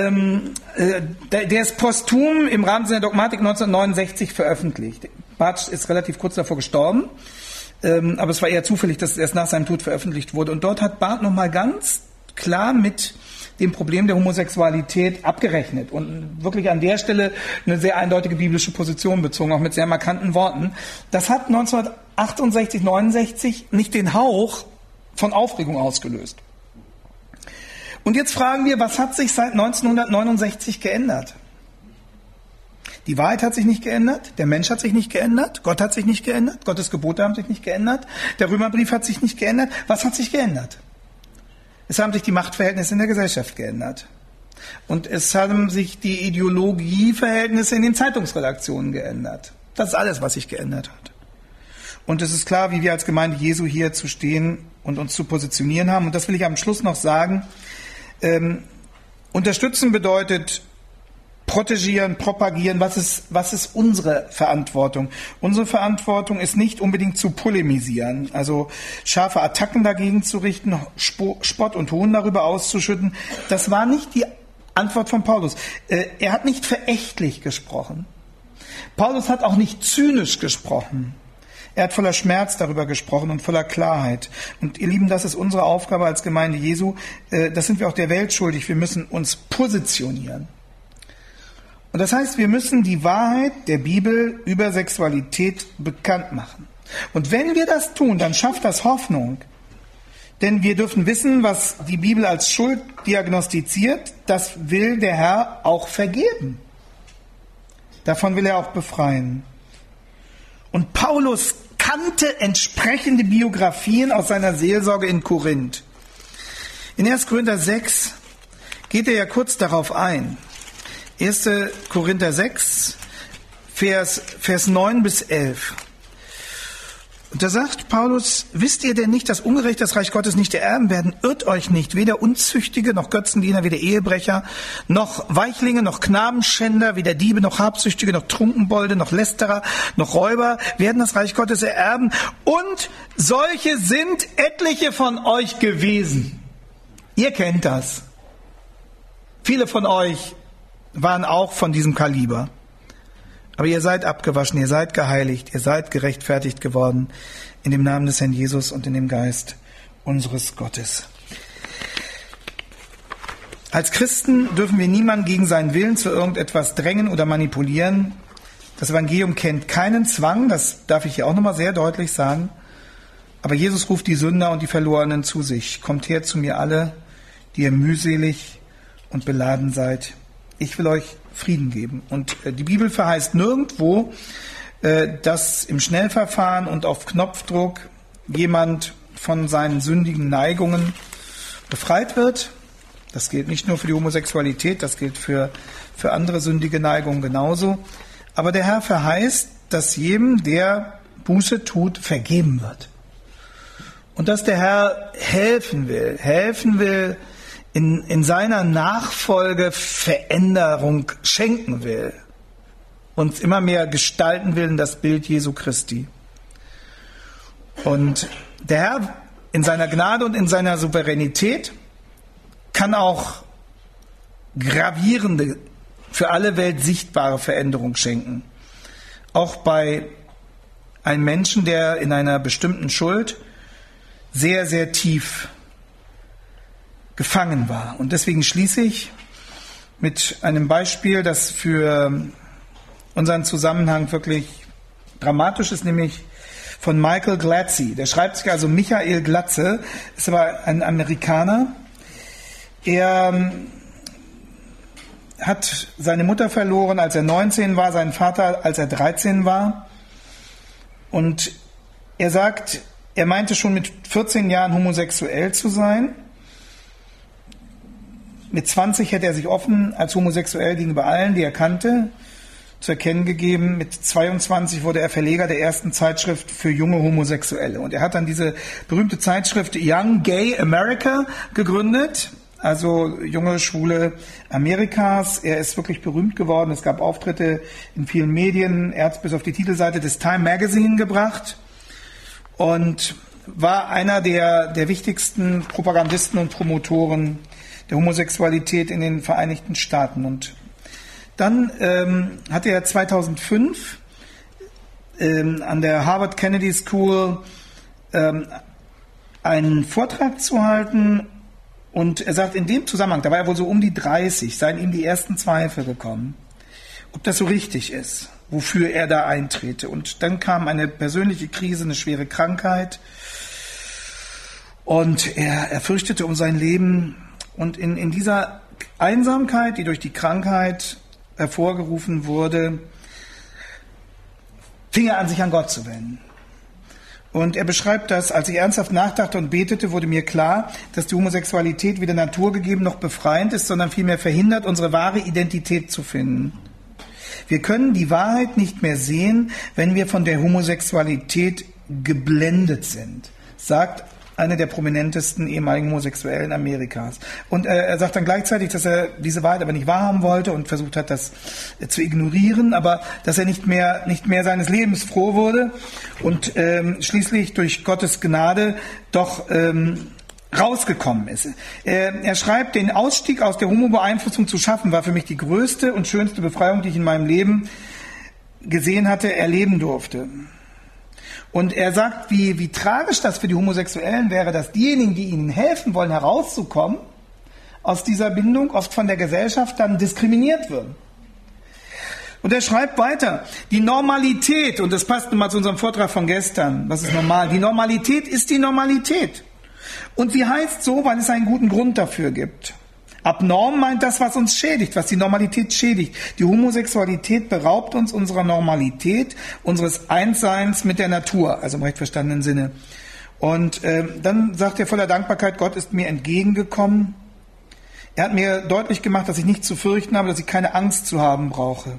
Der ist posthum im Rahmen seiner Dogmatik 1969 veröffentlicht. Barth ist relativ kurz davor gestorben, aber es war eher zufällig, dass es erst nach seinem Tod veröffentlicht wurde. Und dort hat Barth nochmal ganz klar mit dem Problem der Homosexualität abgerechnet und wirklich an der Stelle eine sehr eindeutige biblische Position bezogen, auch mit sehr markanten Worten. Das hat 1968, 69 nicht den Hauch von Aufregung ausgelöst. Und jetzt fragen wir, was hat sich seit 1969 geändert? Die Wahrheit hat sich nicht geändert, der Mensch hat sich nicht geändert, Gott hat sich nicht geändert, Gottes Gebote haben sich nicht geändert, der Römerbrief hat sich nicht geändert. Was hat sich geändert? Es haben sich die Machtverhältnisse in der Gesellschaft geändert. Und es haben sich die Ideologieverhältnisse in den Zeitungsredaktionen geändert. Das ist alles, was sich geändert hat. Und es ist klar, wie wir als Gemeinde Jesu hier zu stehen und uns zu positionieren haben. Und das will ich am Schluss noch sagen. Unterstützen bedeutet protegieren, propagieren. Was ist unsere Verantwortung? Unsere Verantwortung ist nicht unbedingt zu polemisieren, also scharfe Attacken dagegen zu richten, Spott und Hohn darüber auszuschütten. Das war nicht die Antwort von Paulus. Er hat nicht verächtlich gesprochen. Paulus hat auch nicht zynisch gesprochen. Er hat voller Schmerz darüber gesprochen und voller Klarheit. Und ihr Lieben, das ist unsere Aufgabe als Gemeinde Jesu. Das sind wir auch der Welt schuldig. Wir müssen uns positionieren. Und das heißt, wir müssen die Wahrheit der Bibel über Sexualität bekannt machen. Und wenn wir das tun, dann schafft das Hoffnung. Denn wir dürfen wissen, was die Bibel als Schuld diagnostiziert, das will der Herr auch vergeben. Davon will er auch befreien. Und Paulus kannte entsprechende Biografien aus seiner Seelsorge in Korinth. In 1. Korinther 6 geht er ja kurz darauf ein. 1. Korinther 6, Vers 9 bis 11. Und da sagt Paulus, wisst ihr denn nicht, dass Ungerechte das Reich Gottes nicht ererben werden? Irrt euch nicht, weder Unzüchtige, noch Götzendiener, weder Ehebrecher, noch Weichlinge, noch Knabenschänder, weder Diebe, noch Habsüchtige, noch Trunkenbolde, noch Lästerer, noch Räuber werden das Reich Gottes ererben. Und solche sind etliche von euch gewesen. Ihr kennt das. Viele von euch waren auch von diesem Kaliber. Aber ihr seid abgewaschen, ihr seid geheiligt, ihr seid gerechtfertigt geworden in dem Namen des Herrn Jesus und in dem Geist unseres Gottes. Als Christen dürfen wir niemanden gegen seinen Willen zu irgendetwas drängen oder manipulieren. Das Evangelium kennt keinen Zwang, das darf ich hier auch nochmal sehr deutlich sagen. Aber Jesus ruft die Sünder und die Verlorenen zu sich. Kommt her zu mir alle, die ihr mühselig und beladen seid. Ich will euch Frieden geben. Und die Bibel verheißt nirgendwo, dass im Schnellverfahren und auf Knopfdruck jemand von seinen sündigen Neigungen befreit wird. Das gilt nicht nur für die Homosexualität, das gilt für andere sündige Neigungen genauso. Aber der Herr verheißt, dass jedem, der Buße tut, vergeben wird. Und dass der Herr helfen will, in seiner Nachfolge Veränderung schenken will, uns immer mehr gestalten will in das Bild Jesu Christi. Und der Herr in seiner Gnade und in seiner Souveränität kann auch gravierende, für alle Welt sichtbare Veränderung schenken. Auch bei einem Menschen, der in einer bestimmten Schuld sehr, sehr tief gefangen war. Und deswegen schließe ich mit einem Beispiel, das für unseren Zusammenhang wirklich dramatisch ist, nämlich von Michael Glatze. Der schreibt sich also Michael Glatze, ist aber ein Amerikaner. Er hat seine Mutter verloren, als er 19 war, seinen Vater, als er 13 war. Und er sagt, er meinte schon mit 14 Jahren homosexuell zu sein. Mit 20 hätte er sich offen als homosexuell gegenüber allen, die er kannte, zu erkennen gegeben. Mit 22 wurde er Verleger der ersten Zeitschrift für junge Homosexuelle. Und er hat dann diese berühmte Zeitschrift Young Gay America gegründet, also junge Schwule Amerikas. Er ist wirklich berühmt geworden. Es gab Auftritte in vielen Medien. Er hat es bis auf die Titelseite des Time Magazine gebracht und war einer der wichtigsten Propagandisten und Promotoren der Homosexualität in den Vereinigten Staaten. Und dann hatte er 2005 an der Harvard Kennedy School einen Vortrag zu halten, und er sagt, in dem Zusammenhang, da war er wohl so um die 30, seien ihm die ersten Zweifel gekommen, ob das so richtig ist, wofür er da eintrete. Und dann kam eine persönliche Krise, eine schwere Krankheit, und er fürchtete um sein Leben. Und in dieser Einsamkeit, die durch die Krankheit hervorgerufen wurde, fing er an, sich an Gott zu wenden. Und er beschreibt das: Als ich ernsthaft nachdachte und betete, wurde mir klar, dass die Homosexualität weder naturgegeben noch befreiend ist, sondern vielmehr verhindert, unsere wahre Identität zu finden. Wir können die Wahrheit nicht mehr sehen, wenn wir von der Homosexualität geblendet sind, sagt einer der prominentesten ehemaligen Homosexuellen Amerikas. Und er sagt dann gleichzeitig, dass er diese Wahrheit aber nicht wahrhaben wollte und versucht hat, das zu ignorieren, aber dass er nicht mehr seines Lebens froh wurde und schließlich durch Gottes Gnade doch rausgekommen ist. Er schreibt, den Ausstieg aus der Homo-Beeinflussung zu schaffen, war für mich die größte und schönste Befreiung, die ich in meinem Leben gesehen hatte, erleben durfte. Und er sagt, wie tragisch das für die Homosexuellen wäre, dass diejenigen, die ihnen helfen wollen, herauszukommen aus dieser Bindung, oft von der Gesellschaft dann diskriminiert würden. Und er schreibt weiter, die Normalität, und das passt nochmal zu unserem Vortrag von gestern, was ist normal? Die Normalität ist die Normalität. Und sie heißt so, weil es einen guten Grund dafür gibt. Abnorm meint das, was uns schädigt, was die Normalität schädigt. Die Homosexualität beraubt uns unserer Normalität, unseres Einsseins mit der Natur, also im recht verstandenen Sinne. Und dann sagt er voller Dankbarkeit, Gott ist mir entgegengekommen. Er hat mir deutlich gemacht, dass ich nichts zu fürchten habe, dass ich keine Angst zu haben brauche.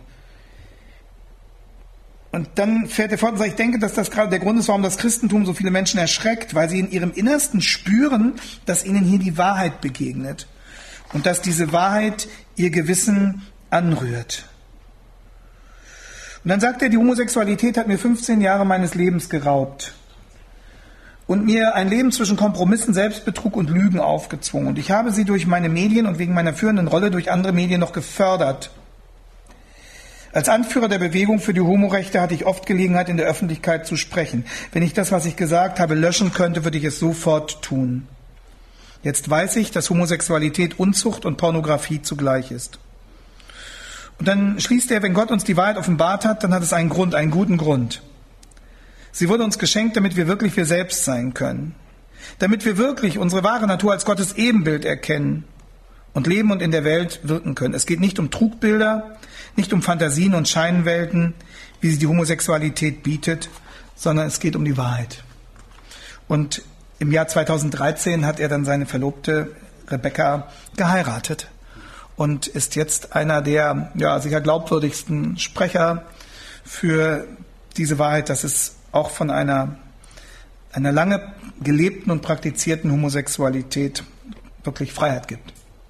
Und dann fährt er fort und sagt, ich denke, dass das gerade der Grund ist, warum das Christentum so viele Menschen erschreckt, weil sie in ihrem Innersten spüren, dass ihnen hier die Wahrheit begegnet. Und dass diese Wahrheit ihr Gewissen anrührt. Und dann sagt er, die Homosexualität hat mir 15 Jahre meines Lebens geraubt. Und mir ein Leben zwischen Kompromissen, Selbstbetrug und Lügen aufgezwungen. Und ich habe sie durch meine Medien und wegen meiner führenden Rolle durch andere Medien noch gefördert. Als Anführer der Bewegung für die Homorechte hatte ich oft Gelegenheit, in der Öffentlichkeit zu sprechen. Wenn ich das, was ich gesagt habe, löschen könnte, würde ich es sofort tun. Jetzt weiß ich, dass Homosexualität Unzucht und Pornografie zugleich ist. Und dann schließt er, wenn Gott uns die Wahrheit offenbart hat, dann hat es einen Grund, einen guten Grund. Sie wurde uns geschenkt, damit wir wirklich wir selbst sein können. Damit wir wirklich unsere wahre Natur als Gottes Ebenbild erkennen und leben und in der Welt wirken können. Es geht nicht um Trugbilder, nicht um Fantasien und Scheinwelten, wie sie die Homosexualität bietet, sondern es geht um die Wahrheit. Und im Jahr 2013 hat er dann seine Verlobte Rebecca geheiratet und ist jetzt einer der sicher glaubwürdigsten Sprecher für diese Wahrheit, dass es auch von einer lange gelebten und praktizierten Homosexualität wirklich Freiheit gibt.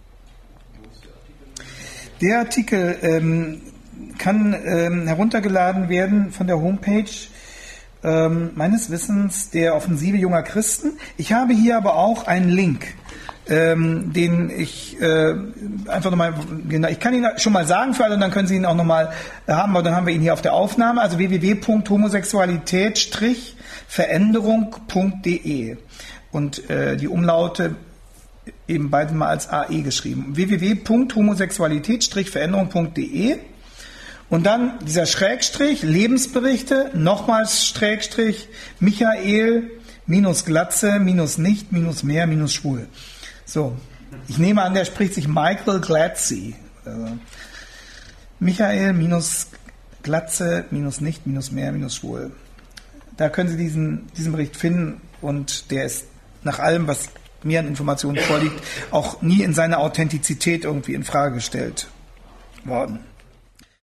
Der Artikel kann heruntergeladen werden von der Homepage meines Wissens der Offensive junger Christen. Ich habe hier aber auch einen Link, den ich einfach nochmal, ich kann ihn schon mal sagen für alle, und dann können Sie ihn auch nochmal haben, aber dann haben wir ihn hier auf der Aufnahme, also www.homosexualität-veränderung.de und die Umlaute eben beide mal als AE geschrieben. www.homosexualität-veränderung.de und dann dieser Schrägstrich, Lebensberichte, nochmals Schrägstrich, Michael, minus Glatze, minus nicht, minus mehr, minus schwul. So, ich nehme an, der spricht sich Michael Glatze. Michael, minus Glatze, minus nicht, minus mehr, minus schwul. Da können Sie diesen Bericht finden, und der ist nach allem, was mir an Informationen vorliegt, auch nie in seiner Authentizität irgendwie in Frage gestellt worden.